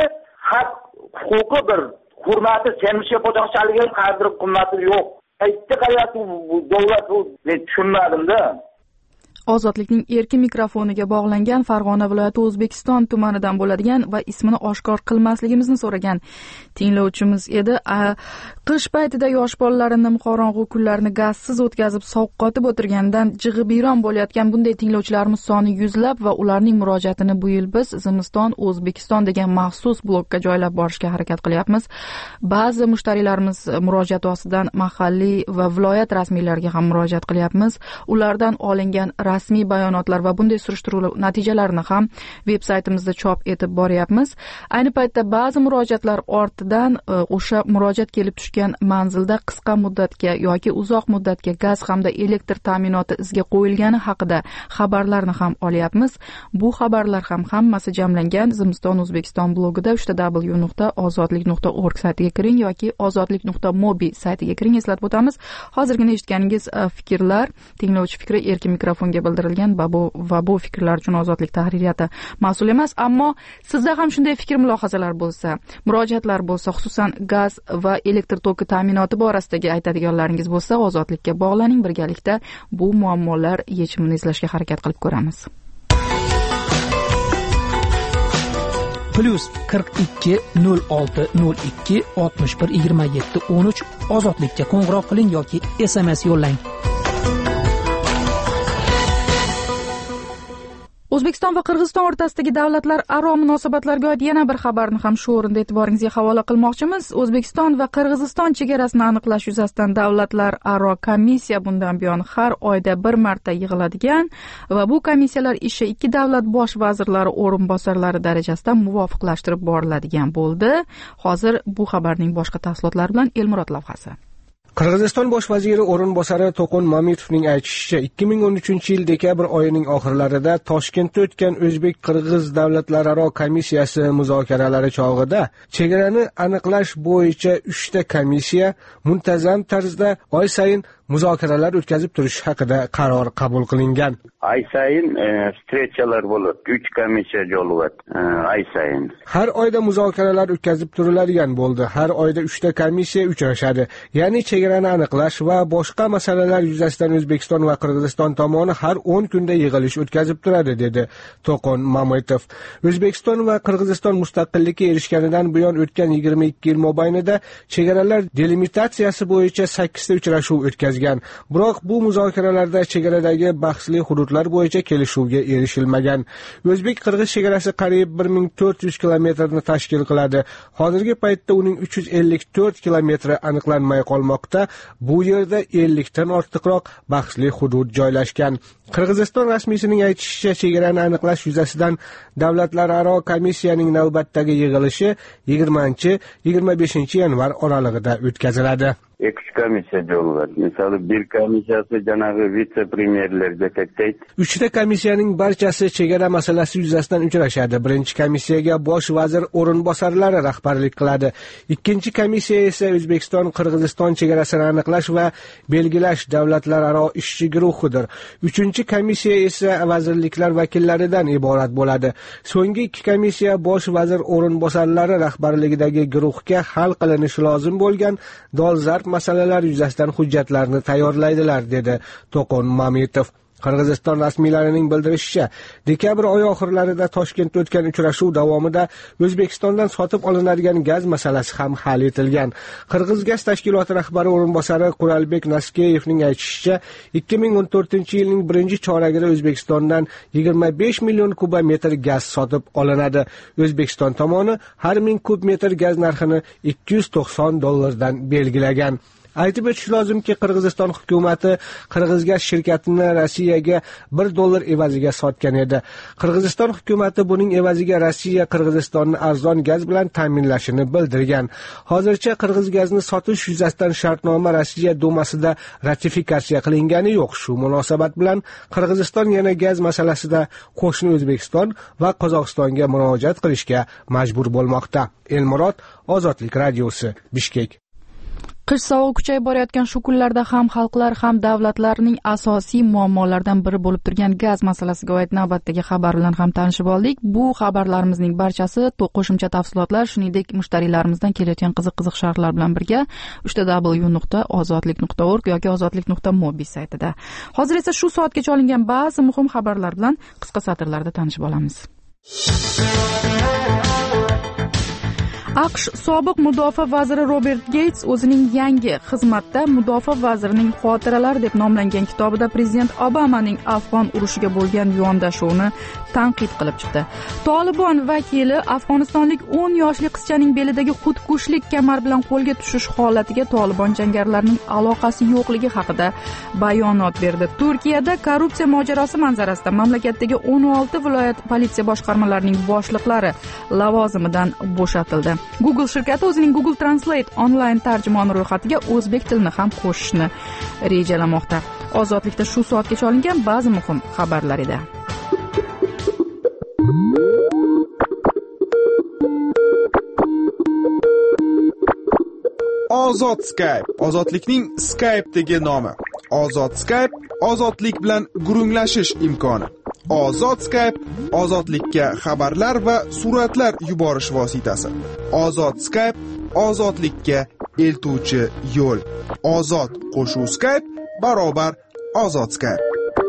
haq huquqi bir hurmati semizga po'choqchaligi qadri qimmati yo'q. Qayerda qarayapti bu davlat, bu men tushunmadim-da. Ozodlikning erkin mikrofoniga bog'langan Farg'ona viloyati O'zbekiston tumanidan bo'ladigan va ismini oshkor qilmasligimizni so'ragan tinglovchimiz edi. Qish paytida yosh bolalarini qorong'u kunlarni gazsiz o'tkazib sovqotib o'tirgandan jig'ibiyron bo'layotgan bunday tinglovchilarimiz soni yuzlab va ularning murojaatini bu yil biz Zimiston O'zbekiston degan maxsus blokka joylab borishga harakat qilyapmiz. Ba'zi mushtariylarimiz murojaat ostidan mahalliy va viloyat rasmiylariga ham murojaat qilyapmiz. Ulardan olingan rasmiy bayonotlar va bunday surishtiruv natijalarini ham veb-saytimizda chop etib boryapmiz. Ayni paytda ba'zi murojaatlar ortidan o'sha murojaat kelib tushgan manzilda qisqa muddatga yoki uzoq muddatga gaz hamda elektr ta'minoti izga qo'yilgani haqida xabarlarni ham olyapmiz. Bu xabarlar ham hammasi jamlangan Zimiston O'zbekiston blogida uch w nuqta ozodlik nuqta org saytiga kiring yoki ozodlik nuqta mobi saytiga kiring. Eslatib o'tamiz, hozirgina eshitganingiz fikrlar, tinglovchi fikri erkin mikrofonga bildirilgan va bu fikrlar uchun Ozodlik tahririyati mas'ul emas, ammo sizda ham shunday fikr mulohazalar bo'lsa, murojaatlar bo'lsa, xususan gaz va elektr toki ta'minoti borasidagi aytadiganlaringiz bo'lsa, Ozodlikka bog'laning, birgalikda bu muammolar yechimini izlashga harakat qilib ko'ramiz. Plus qirq ikki nol olti nol ikki oltmish bir yigirma yetti o'n uch Ozodlikka qo'ng'iroq qiling yoki S M S yo'llang. O'zbekiston va Qirg'iziston o'rtasidagi davlatlararo munosabatlarga oid yana bir xabarni ham shu o'rinda e'tiboringizga havola qilmoqchimiz. O'zbekiston va Qirg'iziston chegarasini aniqlash yuzasidan davlatlararo komissiya bundan buyon har oyda bir marta yig'iladigan va bu komissiyalar ishi ikki davlat bosh vazirlari o'rinbosarlari darajasida muvofiqlashtirib boriladigan bo'ldi. Hozir bu xabarning boshqa tafsilotlari bilan Elmurod lavhasi. Qirg'iziston bosh vaziri o'rinbosari To'qon Mamitovning aytishicha, ikki ming o'n uchinchi yil dekabr oyining oxirlarida Toshkentda o'tgan O'zbek-Qirg'iz davlatlararo komissiyasi muzokaralari chog'ida chegarani aniqlash bo'yicha uchta komissiya muntazam tarzda oy sayin muzokaralar o'tkazib turish haqida qaror qabul qilingan. Ay sayin strechalar bo'ladi. uch komissiya jo'lvat ay sayin. Har oyda muzokaralar o'tkazib turiladigan bo'ldi. Har oyda uchta komissiya uchrashadi. Ya'ni chegarani aniqlash va boshqa masalalar yuzasidan O'zbekiston va Qirg'iziston tomoni har o'n kunda yig'ilish o'tkazib turadi, dedi To'qon Mamitov. O'zbekiston va Qirg'iziston mustaqillikka erishganidan buyon o'tgan yigirma ikki yil mobaynida chegaralar delimitatsiyasi bo'yicha sakkizta uchrashuv o'tkazgan. Biroq bu muzokaralarda chegaradagi bahsli hududlar bo'yicha kelishuvga erishilmagan. O'zbek-Qirg'iz chegarasi qariyb bir ming to'rt yuz kilometrni tashkil qiladi. Hozirgi paytda uning uch yuz ellik to'rt kilometri aniqlanmay qolmoqda. Bu yerda ellik dan ortiqroq bahsli hudud joylashgan. Qirg'iziston rasmiysining aytishicha, chegarani aniqlash yuzasidan davlatlararo komissiyaning navbatdagi yig'ilishi yigirmanchi yigirma beshinchi yanvar oralig'ida o'tkaziladi. Ikki komissiya jo'lvat. Misol bir komissiyasi janobi vitse-premyerlarga tegdi. Uchta komissiyaning barchasi chegara masalasi yuzasidan uchrashadi. Birinchi komissiyaga bosh vazir o'rinbosarlari rahbarlik qiladi. Ikkinchi komissiya esa O'zbekiston Qirg'iziston chegarasini aniqlash va belgilash davlatlararo ishchi guruhidir. Uchinchi komissiya esa vazirliklar vakillaridan iborat bo'ladi. So'nggi ikki komissiya bosh vazir o'rinbosarlari rahbarligidagi guruhga hal qilinishi lozim bo'lgan dolzarb masalalar yuzasidan hujjatlarni tayyorlaydilar, dedi To'qon Mamitov. Qirg'iziston rasmiylarining bildirishicha, dekabr oyi oxirlarida Toshkentda o'tgan uchrashuv davomida O'zbekistondan sotib olinadigan gaz masalasi ham hal etilgan. Qirg'iz gaz tashkiloti rahbari o'rinbosari Quralbek Naskeyevning aytishicha, ikki ming o'n to'rtinchi yilning birinchi choragida O'zbekistondan yigirma besh million kubometr gaz sotib olinadi. O'zbekiston tomoni har ming kub metr gaz narxini ikki yuz to'qson dollardan belgilagan. Aytib o'tish lozimki, Qirg'iziston hukumati Qirg'izgaz shirkatini Rossiyaga bir dollar evaziga sotgan edi. Qirg'iziston hukumati buning evaziga Rossiya Qirg'izistonni arzon gaz bilan ta'minlashini bildirgan. Hozircha Qirg'izgazni sotish yuzasidan shartnoma Rossiya dumasida ratifikatsiya qilingani yo'q. Shu munosabat bilan Qirg'iziston yana gaz masalasida qo'shni O'zbekiston va Qozog'istonga murojaat qilishga majbur bo'lmoqda. Elmurod, Ozodlik radiosi, Bishkek. qish sovug'i kuchayib borayotgan shu kunlarda ham xalqlar ham davlatlarning asosiy muammolaridan biri bo'lib turgan gaz masalasiga oid navbatdagi xabar bilan ham tanishib oldik. Bu xabarlarimizning barchasi qo'shimcha tafsilotlar, shuningdek mushtariylarimizdan kelayotgan qiziq-qiziq sharhlar bilan birga uch ta w nuqta ozodlik nuqta org yoki ozodlik nuqta mobi saytida. Hozir esa shu soatgacha olingan ba'zi muhim xabarlar bilan qisqa satrlarda tanishib olamiz. AQSh sobiq mudofaa vaziri Robert Geyts o'zining yangi xizmatda mudofaa vazirining xotiralari deb nomlangan kitobida prezident Obamaning Afg'on urushiga bo'lgan yondashuvini tanqid qilib chiqdi. Tolibon vakili Afg'onistonlik o'n yoshli qizchaning belidagi xudkushlik kamar bilan qo'lga tushish holatiga Tolibon jangarilarining aloqasi yo'qligi haqida bayonot berdi. Turkiyada korrupsiya mojarosi manzarasida mamlakatdagi o'n olti viloyat politsiya boshqarmalarining boshliqlari lavozimidan bo'shatildi. Google shirkati o'zining Google Translate onlayn tarjimoni ro'yxatiga o'zbek tilini ham qo'shishni rejalamoqda. Ozodlikda shu soatgacha olingan ba'zi muhim xabarlar edi. Ozod Skype, ozodlikning Skype'dagi nomi. Ozod Skype, ozodlik bilan gurunglashish imkoni. Ozod Skype, ozodlikka xabarlar va suratlar yuborish vositasi. Ozod Skype, ozodlikka eltuvchi yo'l. Ozod qo'shuv Skype barobar ozod Skype.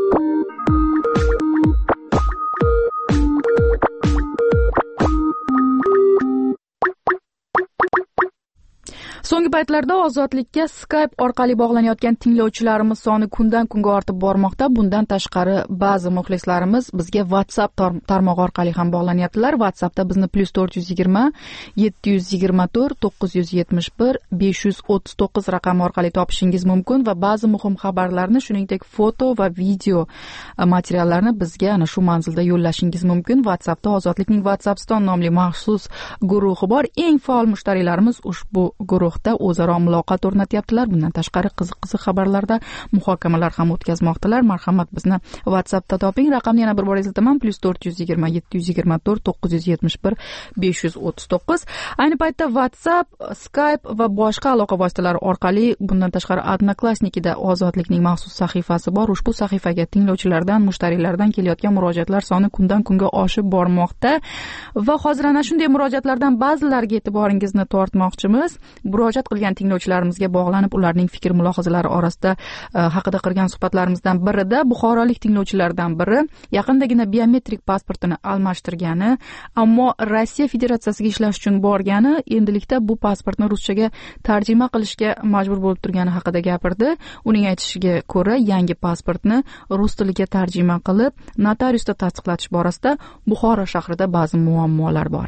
So'nggi paytlarda ozodlikka Skype orqali bog'lanayotgan tinglovchilarimiz soni kundan kunga ortib bormoqda. Bundan tashqari ba'zi muxlislarimiz bizga WhatsApp tarmog'i orqali ham bog'lanyaptilar. WhatsAppda bizni plus to'rt yuz yigirma yetti yuz yigirma to'rt to'qqiz yuz yetmish bir besh yuz o'ttiz to'qqiz raqami orqali topishingiz mumkin va ba'zi muhim xabarlarni, shuningdek foto va video materiallarni bizga ana shu manzilda yo'llashingiz mumkin. WhatsAppda Ozodlikning WhatsAppston nomli maxsus guruhi bor. Eng faol mushtariylarimiz ushbu guruh o'zaro muloqot o'rnatyaptilar. Bundan tashqari qiziq-qiziq xabarlarda muhokamalar ham o'tkazmoqdalar. Marhamat, bizni WhatsAppda toping. Raqamni yana bir bor eslataman: plus to'rt yuz yigirma yetti yuz yigirma to'rt to'qqiz yuz yetmish bir besh yuz o'ttiz to'qqiz. Ayni paytda WhatsApp, Skype va boshqa aloqa vositalari orqali, bundan tashqari Odnoklassnikida Ozodlikning maxsus sahifasi bor. Ushbu sahifaga tinglovchilardan, mushtariylardan kelayotgan murojaatlar soni kundan kunga oshib bormoqda va hozir ana shunday murojaatlardan ba'zilariga e'tiboringizni tortmoqchimiz. Murojaat qilgan tinglovchilarimizga bog'lanib, ularning fikr mulohazalari orasida haqida qilgan suhbatlarimizdan birida buxorolik tinglovchilardan biri yaqindagina biometrik pasportini almashtirgani, ammo Rossiya Federatsiyasiga ishlash uchun borgani, endilikda bu pasportni ruschaga tarjima qilishga majbur bo'lib turgani haqida gapirdi. Uning aytishiga ko'ra, yangi pasportni rus tiliga tarjima qilib, notariusda tasdiqlatish borasida Buxoro shahrida ba'zi muammolar bor.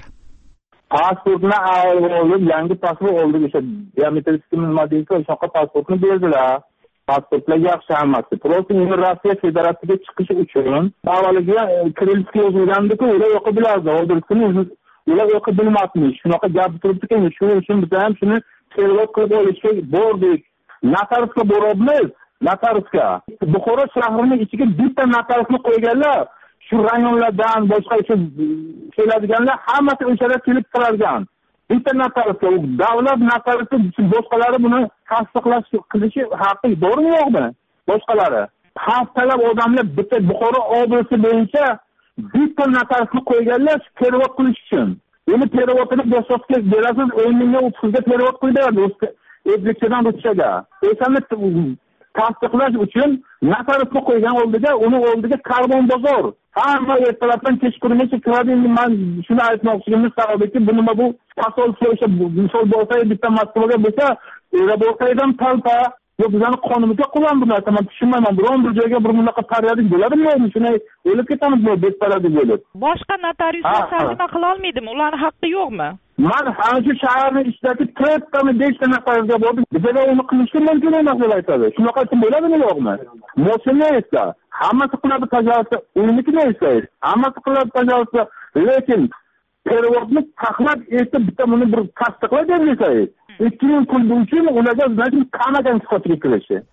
Pasportni olib, yangi pasport oldik, o'sha biometrik nima deydi, o'sha pasportni berdilar. Pasportlar yaxshi hammasi. Просто endi Rossiya Federatsiyasiga chiqish uchun avvaliga Kirilskiy yozilgandi-ku, ular o'qib bilardi. Hozirgina ular o'qib bilmasmish. Shunaqa gap turibdi-ki, shuning uchun biz ham shuni servat qilib olishga bordik. Notariusga boramiz, notariusga. Buxoro shahrining ichiga bitta notariusni qo'yganlar. Shu rayonlardan boshqa uchun keladiganlar hammasi o'shalar kelib turargan. Bitta notariusga, davlat notariusi boshqalari buni tasdiqlash qilishi haqqi bormi yo'qmi? Boshqalari haftalab odamlar bitta Buxoro oblasti bo'yicha bitta notariusni qo'yganlar perevod qilish uchun. Endi perevodini boshqasiga berasiz, o'n mingga o'ttizga perevod qo'yadi o'zbekchadan ruschaga. O'shani tasdiqlash uchun notariusni qo'ygan oldiga, uni oldiga karbon bozor. Hamma ertalabdan kechqurungacha kiradi. Endi men shuni aytmoqchimni sababiki, bu nima bu posolsiya, o'sha misol bo'lsa, bitta Moskvaga bo'lsa, era bo'lsa-ham talpa, yo'q bizani qonimizga qo'ygan bu narsa. Men tushunmayman. Biron bir joyga bir bunaqa pariyalik bo'ladimi? Shuni o'lib ketamiz bu betparadi bo'lib. Boshqa notariuslar tarjima qila olmaydimi? Ularning haqqi yo'qmi? Men ana shu shaharni ichidagi to'rttami beshta notariusga bordim. Bizga uni qilishga mumkin emas deb aytadi. Shunaqa bo'ladimi yo'qmi? Mo'sina esa hammasi qiladi, tajovuzda uynikini esa hammasi qiladi, tajovuzda, lekin perevodni taxlab etib bitta buni bir tasdiqlab bersangiz, ikki ming pul uchun ularga qanaqa sifatga kirishi.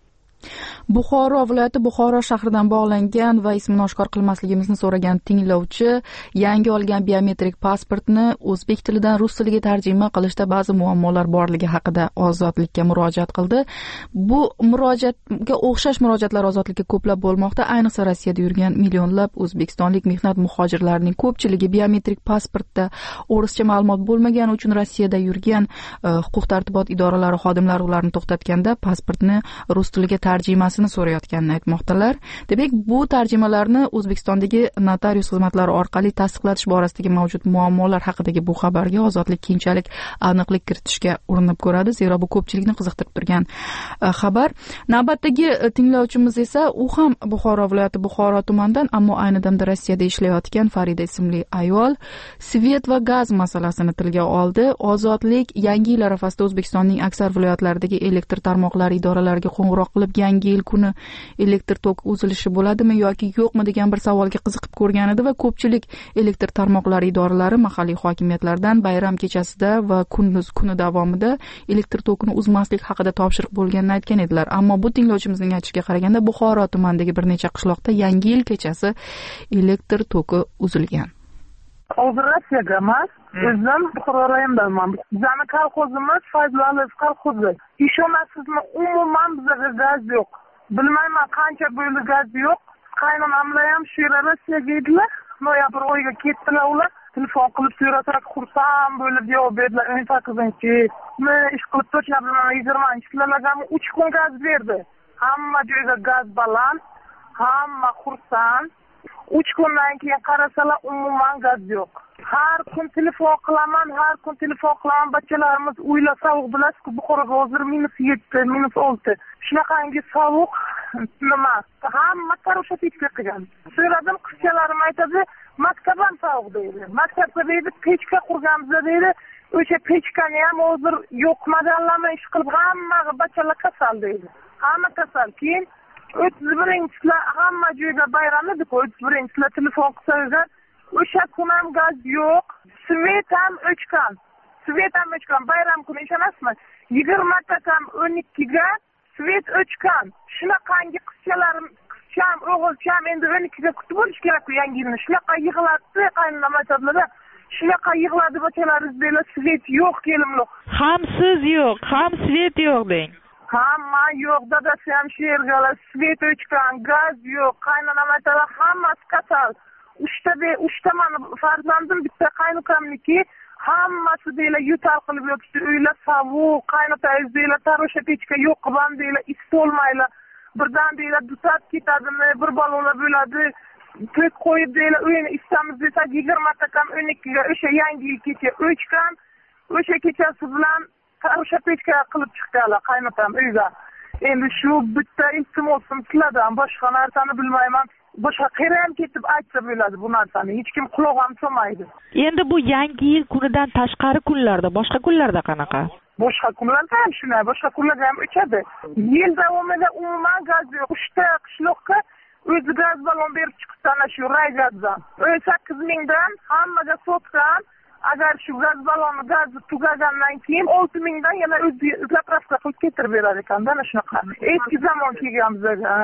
Buxoro viloyati Buxoro shahridan bog'langan va ismini oshkor qilmasligimizni so'ragan tinglovchi yangi olgan biometrik pasportni o'zbek tilidan rus tiliga tarjima qilishda ba'zi muammolar borligi haqida Ozodlikka murojaat qildi. Bu murojaatga o'xshash murojaatlar Ozodlikka ko'plab bo'lmoqda. Ayniqsa Rossiyada yurgan millionlab o'zbekistonlik mehnat muhojirlarining ko'pchiligi biometrik pasportda o'rischa ma'lumot bo'lmagani uchun Rossiyada yurgan huquq-tartibot idoralari xodimlari ularni to'xtatganda pasportni rus tiliga tarjimasini so'rayotganini aytmoqdalar. Demak, bu tarjimalarni O'zbekistondagi notarius xizmatlari orqali tasdiqlatish borasidagi mavjud muammolar haqidagi bu xabarga Ozodlik keyinchalik aniqlik kiritishga urinib ko'radi, zero bu ko'pchilikni qiziqtirib turgan xabar. Navbatdagi tinglovchimiz esa u ham Buxoro viloyati Buxoro tumanidan, ammo ayni damda Rossiyada ishlayotgan Farida ismli ayol svet va gaz masalasini tilga oldi. Ozodlik yangi yil arafasida O'zbekistonning aksar viloyatlaridagi elektr tarmoqlari idoralariga qo'ng'iroq qilib yangi yil kuni elektr tok uzilishi bo'ladimi yoki yo'qmi degan bir savolga qiziqib ko'rgan edi va ko'pchilik elektr tarmoqlari idoralari mahalliy hokimiyatlardan bayram kechasida va kunduz kuni davomida elektr tokini uzmaslik haqida topshiriq bo'lganini aytgan edilar. Ammo bu tinglovchimizning aytishiga qaraganda Buxoro tumanidagi bir necha qishloqda yangi yil kechasi elektr toki uzilgan. Hozir Rossiyaga emas, o'zim Buxoro rayonidanman. Bizning kolxozimiz Fayzli kolxozi. Ishonasizmi, umuman bizga gaz yo'q. Bilmayman qancha bo'ldi gaz yo'q. Qaynonamlar ham shu yerda Rossiyaga edilar. Noyabr oyiga ketdilar ular. Telefon qilib so'rasak, xursand bo'lib javob berdilar. o'n sakkizinchi men ish qilib to'chna bilmayman yigirmanchi kunlarga uch kun gaz berdi. Hamma joyga gaz baland, hamma xursand. uch kundan keyin qarasalar umuman gaz yo'q. Har kun telefon qilaman, har kun telefon qilaman. Bachchalarimiz uylar sovuq bilasiz-ku, Buxoroga hozir minus yetti, minus olti. Shunaqangi sovuq nima? Hamma tarosha pechka qilgan. So'radim, qizchalarim aytadi, maktab ham sovuq deydi. Maktabda deydi, pechka qurganmiz deydi. O'sha pechkani ham hozir yo'qmaganlarni ish qilib hamma bachchalar kasal deydi. Hamma kasal. Keyin o'ttiz birinchi hamma joyda bayram edi-ku, o'ttiz birinchi telefon qilsangiz, o'sha kun ham gaz yo'q, svet ham o'chgan. Svet ham o'chgan, bayram kuni ishonasizmi? yigirmata ham o'n ikkiga svet o'chgan. Shunaqangi qizchalarim, qizcham, o'g'ilcham endi o'n ikkiga kutib olish kerak-ku yangi yilni. Shunaqa yig'ladi, qaynonam aytadilar. Shunaqa yig'ladi bachalaringiz deylar, svet yo'q, kelimliq. Ham siz yo'q, ham svet yo'q deng. Hamma yo'q, dadasi ham shu yerga svet o'chgan, gaz yo'q, qaynonam aytadilar, hammasi kasal. Uchta be, uchta mani farzandim, bitta qaynukamniki, hammasi deylar yo'tal qilib yotishdi, uylar sovuq, qaynotangiz deylar tarosha pechka yo'q qilgan deylar, istolmaylar. Birdan deylar dutab ketadimi, bir balolar bo'ladi. Tek qo'yib deylar, uyini istamiz desak yigirmata ham o'n ikkiga o'sha yangi yil kecha o'chgan, o'sha kechasi bilan tarosha pechka qilib chiqqanlar qaynotam uyga. Endi shu bitta iltimosim sizlardan, boshqa narsani bilmayman. Boshqa qayerga ham ketib aytsa bo'ladi bu narsani. Hech kim quloq ham solmaydi. Endi bu yangi yil kunidan tashqari kunlarda, boshqa kunlarda qanaqa? Boshqa kunlarda ham shunday, boshqa kunlarda ham o'chadi. Yil davomida umuman gaz yo'q. uchta qishloqqa o'zi gaz balon berib chiqdi ana shu ray gazdan. o'n sakkiz mingdan hammaga sotgan. Agar shu gaz baloni gazi tugagandan keyin olti mingdan yana o'zi zapravka qilib ketirib berar ekan-da, ana shunaqa. Eski zamon kelgan bizga.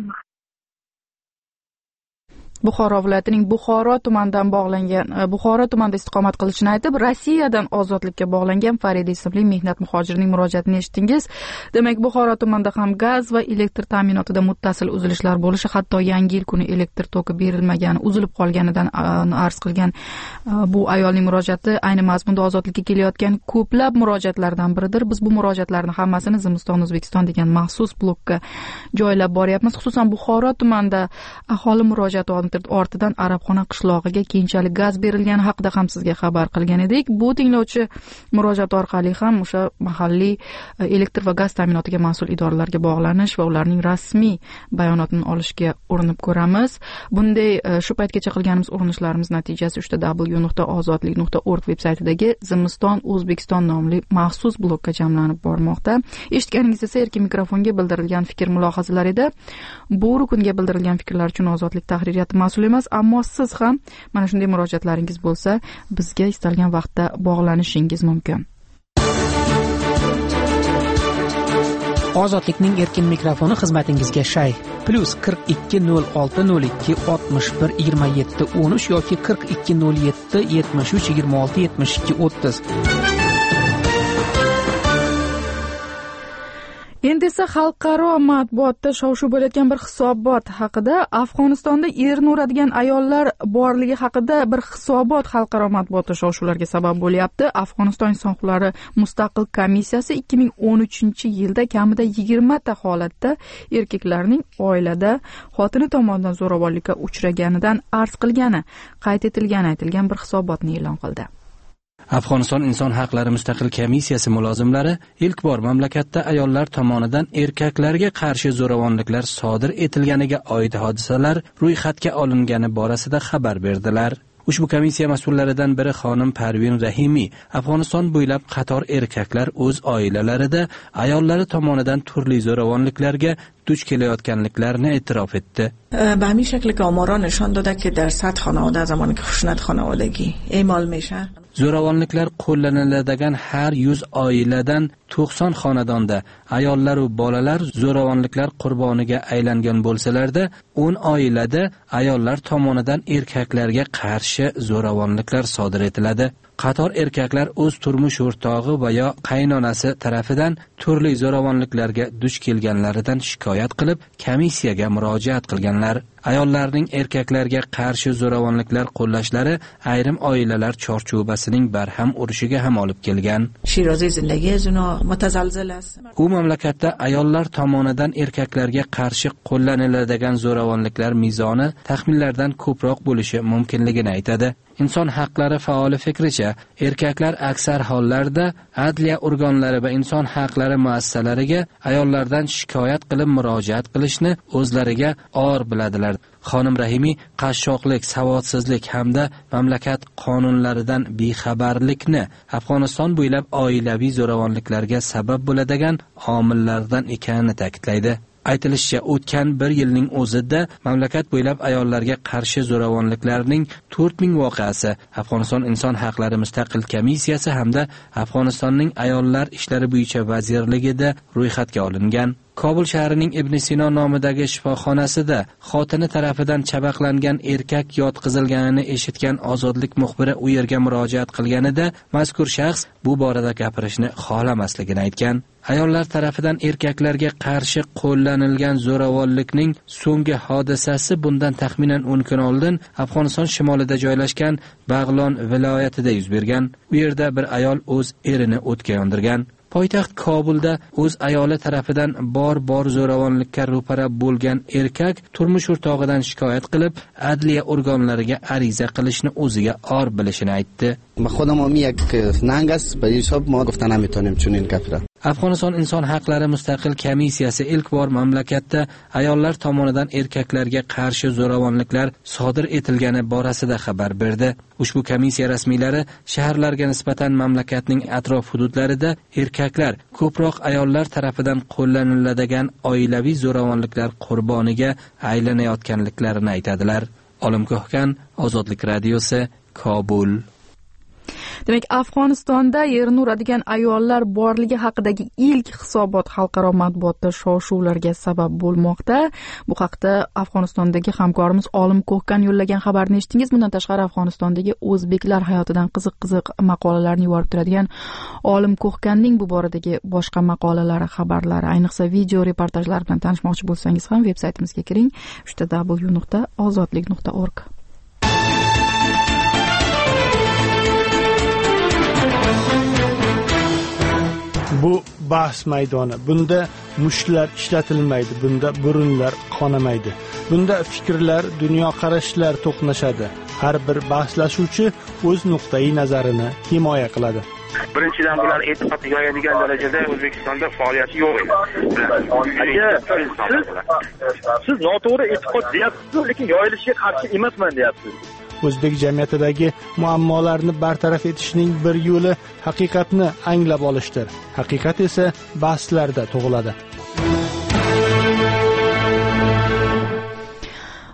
Buxoro viloyatining Buxoro tumanidan bog'langan, Buxoro tumanida istiqomat qilishini aytib, Rossiyadan ozodlikka bog'langan Farida ismli mehnat muhojirining murojaatini eshitdingiz. Demak, Buxoro tumanida ham gaz va elektr ta'minotida muttasil uzilishlar bo'lishi, hatto yangi yil kuni elektr toki berilmagani, uzilib qolganidan arz qilgan bu ayolning murojaati ayni mazmunda ozodlikka kelayotgan ko'plab murojaatlardan biridir. Biz bu murojaatlarning hammasini Zimiston O'zbekiston degan maxsus blokka joylab boryapmiz. Xususan Buxoro tumanida aholi murojaati ortidan Arabxona qishlog'iga keyinchalik gaz berilgani haqida ham sizga xabar qilgan edik. Bu tinglovchi murojaat orqali ham o'sha mahalliy elektr va gaz ta'minotiga mas'ul idoralarga bog'lanish va ularning rasmiy bayonotini olishga urinib ko'ramiz. Bunday shu paytgacha qilganimiz urinishlarimiz natijasi uchta w nuqta ozodlik nuqta org veb-saytidagi Zimiston O'zbekiston nomli maxsus blokka jamlanib bormoqda. Eshitganingiz esa erkin mikrofonga bildirilgan fikr mulohazalar edi. Bu rukunga bildirilgan fikrlar uchun Ozodlik tahririyati mas'ul emas, ammo siz ham mana shunday murojaatlaringiz bo'lsa, bizga istalgan vaqtda bog'lanishingiz mumkin. Ozodlikning erkin mikrofoni xizmatingizga shay. Plus qirq ikki nol olti nol ikki oltmish bir yigirma yetti o'n uch yoki qirq ikki nol yetti yetmish uch yigirma olti yetmish ikki o'ttiz. Endi esa xalqaro matbuotda shov-shuv bo'layotgan bir hisobot haqida, Afg'onistonda erini uradigan ayollar borligi haqida bir hisobot xalqaro matbuotda shov-shuvlarga sabab bo'lyapti. Afg'oniston inson huquqlari mustaqil komissiyasi ikki ming o'n uchinchi yilda kamida yigirma ta holatda erkaklarning oilada xotini tomonidan zo'ravonlikka uchraganidan arz qilgani qayd etilgani aytilgan bir hisobotni e'lon qildi. Afg'oniston inson haqlari mustaqil komissiyasi mulozimlari ilk bor mamlakatda ayollar tomonidan erkaklarga qarshi zo'ravonliklar sodir etilganiga oid hodisalar ro'yxatga olingani borasida xabar berdilar. Ushbu komissiya mas'ullaridan biri xonim Parvin Rahimiy Afg'oniston bo'ylab qator erkaklar o'z oilalarida ayollari tomonidan turli zo'ravonliklarga duch kelayotganliklarini e'tirof etdi. به همین شکل که آمارا نشان داده که در صد خانواده از زمانی که خشونت خانوادگی اعمال میشه zo'ravonliklar qo'llaniladigan har yuz oiladan to'qson xonadonda ayollar va bolalar zo'ravonliklar qurboniga aylangan bo'lsalarda, o'n oilada ayollar tomonidan erkaklarga qarshi zo'ravonliklar sodir etiladi. Qator erkaklar o'z turmush o'rtog'i va yo qaynonasi tarafidan turli zo'ravonliklarga duch kelganlaridan shikoyat qilib, komissiyaga murojaat qilganlar. Ayollarning erkaklarga qarshi zo'ravonliklar qo'llashlari ayrim oilalar chorchubasining barham urishiga ham olib kelgan. U mamlakatda ayollar tomonidan erkaklarga qarshi qo'llaniladigan zo'ravonliklar mezoni taxminlardan ko'proq bo'lishi mumkinligini aytadi. Inson haqlari faoli fikricha, erkaklar aksar hollarda adliya organlari va inson haqlari muassasalariga ayollardan shikoyat qilib murojaat qilishni o'zlariga or biladilar. Xonim Rahimiy qashshoqlik, savodsizlik hamda mamlakat qonunlaridan bexabarlikni Afg'oniston bo'ylab oilaviy zo'ravonliklarga sabab bo'ladigan omillardan ekanini ta'kidlaydi. Aytilishicha, o'tgan bir yilning o'zida mamlakat bo'ylab ayollarga qarshi zo'ravonliklarning to'rt ming voqeasi Afg'oniston inson haqlari mustaqil komissiyasi hamda Afg'onistonning ayollar ishlari bo'yicha vazirligida ro'yxatga olingan. Kobul shahrining Ibn Sino nomidagi shifoxonasida xotini tarafidan chabaqlangan erkak yotqizilganini eshitgan ozodlik muxbiri u yerga murojaat qilganida mazkur shaxs bu borada gapirishni xohlamasligini aytgan. Ayollar tarafidan erkaklarga qarshi qo'llanilgan zo'ravonlikning so'nggi hodisasi bundan taxminan o'n kun oldin Afg'oniston shimolida joylashgan Bag'lon viloyatida yuz bergan. U yerda bir ayol o'z erini o'tga yondirgan. Poytaxt Kobulda o'z ayoli tarafidan bor-bor zo'ravonlikka ro'para bo'lgan erkak turmush o'rtog'idan shikoyat qilib, adliya organlariga ariza qilishni o'ziga or bilishini aytdi. Afg'oniston inson haqlari mustaqil komissiyasi ilk bor mamlakatda ayollar tomonidan erkaklarga qarshi zo'ravonliklar sodir etilgani borasida xabar berdi. Ushbu komissiya rasmiylari shaharlarga nisbatan mamlakatning atrof hududlarida erkaklar ko'proq ayollar tarafidan qo'llaniladigan oilaviy zo'ravonliklar qurboniga aylanayotganliklarini aytadilar. Olim Ko'hkan, Ozodlik radiosi, Kobul. Demak, Afg'onistonda erini uradigan ayollar borligi haqidagi ilk hisobot xalqaro matbuotda shov-shuvlarga sabab bo'lmoqda. Bu haqda Afg'onistondagi hamkorimiz Olim Ko'hkan yo'llagan xabarni eshitdingiz. Bundan tashqari Afg'onistondagi o'zbeklar hayotidan qiziq-qiziq maqolalarni yuborib turadigan Olim Ko'hkanning bu boradagi boshqa maqolalari, xabarlari, ayniqsa video reportajlar bilan tanishmoqchi bo'lsangiz ham veb-saytimizga kiring. w w w nuqta ozodlik nuqta org. Bu bahs maydoni. Bunda mushlar ishlatilmaydi, bunda burunlar qonamaydi. Bunda fikrlar, dunyoqarashlar to'qnashadi. Har bir bahslashuvchi o'z nuqtai nazarini himoya qiladi. Birinchidan bular e'tiqodni yoyadigan darajada O'zbekistonda faoliyati yo'q edi. Siz, siz noto'g'ri e'tiqod deyapsiz, lekin yoyilishiga qarshi emasman deyapsiz. O'zbek jamiyatidagi muammolarni bartaraf etishning bir yo'li haqiqatni anglab olishdir. Haqiqat esa bahslarda tug'iladi.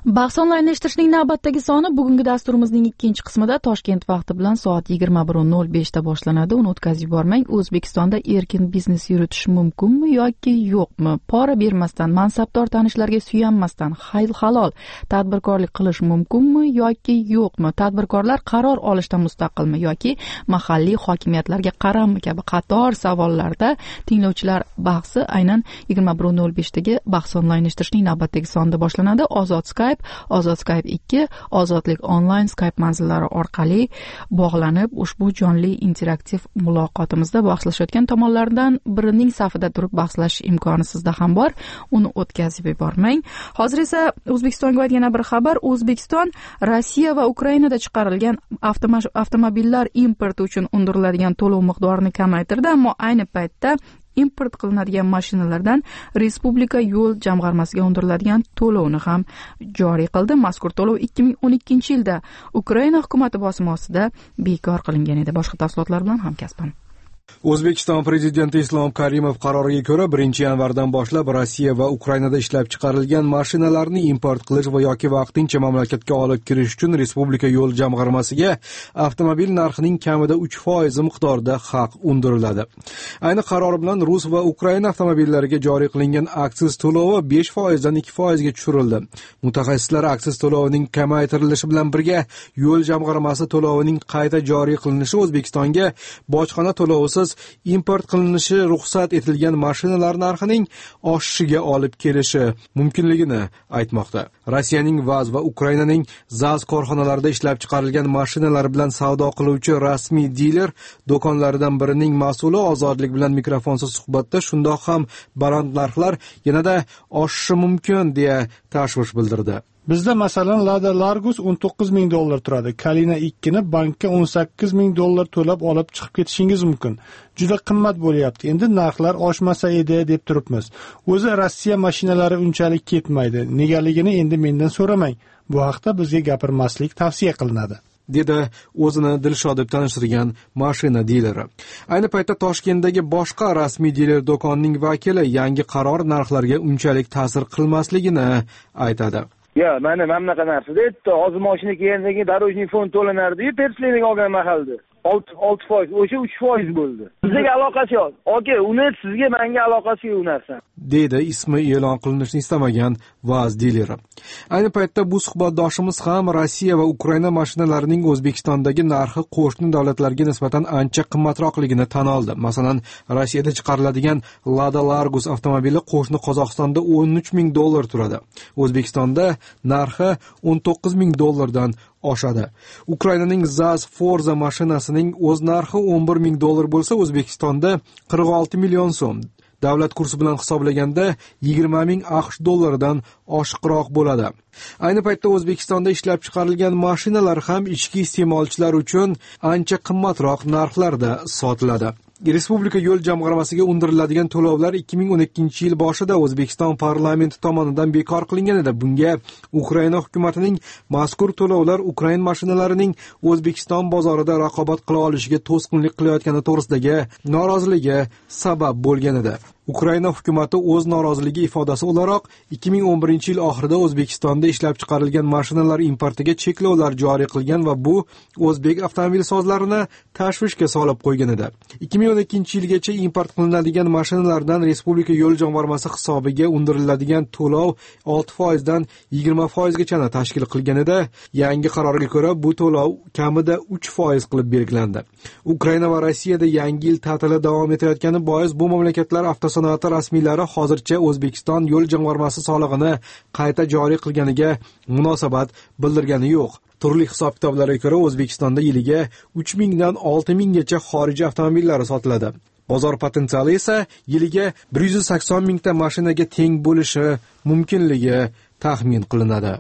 Bahs onlaynlashtirishning navbatdagi soni bugungi dasturimizning ikkinchi qismida Toshkent vaqti bilan soat yigirma bir nol besh da boshlanadi. Uni o'tkazib yubormang. O'zbekistonda erkin biznes yuritish mumkinmi yoki yo'qmi? Pora bermasdan, mansabdor tanishlarga suyanmasdan xayl halol tadbirkorlik qilish mumkinmi yoki yo'qmi? Tadbirkorlar qaror olishda mustaqilmi yoki mahalliy hokimiyatlarga qarammi kabi qator savollarda tinglovchilar bahsi aynan yigirma bir nol besh dagi bahs onlaynlashtirishning navbatdagi sonida boshlanadi. Ozod Skype, Ozod Skype ikki, Ozodlik onlayn Skype manzillari orqali bog'lanib, ushbu jonli interaktiv muloqotimizda bahslashayotgan tomonlardan birining safida turib bahslashish imkoni sizda ham bor. Uni o'tkazib yubormang. Hozir esa O'zbekistonga oid yana bir xabar. O'zbekiston Rossiya va Ukrainada chiqarilgan avtomobillar importi uchun undiriladigan to'lov miqdorini kamaytirdi, ammo ayni paytda import qilinadigan mashinalardan Respublika yo'l jamg'armasiga undiriladigan to'lovni ham joriy qildi. Mazkur to'lov ikki ming o'n ikkinchi yilda Ukraina hukumati bosimi ostida bekor qilingan edi. Boshqa tafsilotlar bilan hamkasbim. O'zbekiston prezidenti Islom Karimov qaroriga ko'ra birinchi yanvardan boshlab Rossiya va Ukrainada ishlab chiqarilgan mashinalarni import qilish va yoki vaqtincha mamlakatga olib kirish uchun Respublika yo'l jamg'armasiga avtomobil narxining kamida uch foiz miqdorida haq undiriladi. Ayni qaror bilan Rus va Ukraina avtomobillariga joriy qilingan aksiz to'lovi besh foiz dan ikki foiz ga tushirildi. Mutaxassislar aksiz to'lovining kamaytirilishi bilan birga yo'l jamg'armasi to'lovining qayta joriy qilinishi O'zbekistonga bojxona to'lovi import qilinishi ruxsat etilgan mashinalar narxining oshishiga olib kelishi mumkinligini aytmoqda. Rossiyaning Vaz va Ukrainaning Zaz korxonalarida ishlab chiqarilgan mashinalar bilan savdo qiluvchi rasmiy diler do'konlaridan birining mas'uli Ozodlik bilan mikrofonsiz suhbatda shundoq ham baland narxlar yanada oshishi mumkin deya tashvish bildirdi. Bizda masalan Lada Largus o'n to'qqiz ming dollar turadi. Kalina ikki ni bankka o'n sakkiz ming dollar to'lab olib chiqib ketishingiz mumkin. Juda qimmat bo'lyapti. Endi narxlar oshmasa edi deb turibmiz. O'zi Rossiya mashinalari unchalik ketmaydi. Negaligini endi mendan so'ramang. Bu haqda bizga gapirmaslik tavsiya qilinadi, dedi o'zini Dilshod deb tanishtirgan mashina dileri. Ayni paytda Toshkentdagi boshqa rasmiy diler do'konining vakili yangi qaror narxlarga unchalik ta'sir qilmasligini aytadi. Ya, mana mamlaqa narxida aytdi, hozir mashina kelgandan keyin darojniy fond to'lanardi-yu, perslening olgan mahalda. olti foiz, o'sha uch foiz bo'ldi. Bizga aloqasi yo'q. Oke, uni sizga, menga aloqasi yo'q narsa. Dedi ismi e'lon qilinishini istamagan Vaz dileri. Ayni paytda bu suhbatdoshimiz ham Rossiya va Ukraina mashinalarining O'zbekistondagi narxi qo'shni davlatlarga nisbatan ancha qimmatroqligini tan oldi. Masalan, Rossiyada chiqariladigan Lada Largus avtomobili qo'shni Qozog'istonda o'n uch ming dollar turadi. O'zbekistonda narxi o'n to'qqiz ming dollardan oshadi. Ukrainaning Zaz Forza mashinasining o'z narxi o'n bir ming dollar bo'lsa, O'zbekistonda qirq olti million so'm. Davlat kursi bilan hisoblaganda yigirma ming AQSh dollaridan oshiqroq bo'ladi. Ayni paytda O'zbekistonda ishlab chiqarilgan mashinalar ham ichki iste'molchilar uchun ancha qimmatroq narxlarda sotiladi. Respublika yo'l jamg'armasiga undiriladigan to'lovlar ikki ming o'n ikkinchi yil boshida O'zbekiston parlamenti tomonidan bekor qilingan edi. Bunga Ukraina hukumatining mazkur to'lovlar Ukraina mashinalarining O'zbekiston bozorida raqobat qila olishiga to'sqinlik qilayotgani to'g'risidagi noroziligi sabab bo'lgan edi. Ukraina hukumati o'z noroziligi ifodasi o'laroq ikki ming o'n birinchi yil oxirida O'zbekistonda ishlab chiqarilgan mashinalar importiga cheklovlar joriy qilgan va bu o'zbek avtomobilsozlarini tashvishga solib qo'ygan edi. ikki ming o'n ikkinchi yilgacha import qilinadigan mashinalardan Respublika yo'l jamg'armasi hisobiga undiriladigan to'lov olti foiz dan yigirma foiz gacha tashkil qilgan edi. Yangi qarorga ko'ra bu to'lov kamida uch foiz qilib belgilandi. Ukraina va Rossiyada yangi yil ta'tili davom etayotgani bois bu mamlakatlar avtosanoati rasmiylari hozircha O'zbekiston yo'l jamg'armasi solig'ini qayta joriy qilganiga munosabat bildirgani yo'q. Turli hisob-kitoblarga ko'ra O'zbekistonda yiliga uch ming dan olti ming gacha xorijiy avtomobillari sotiladi. Bozor potensiali esa yiliga bir yuz sakson mingta mashinaga teng bo'lishi mumkinligi taxmin qilinadi.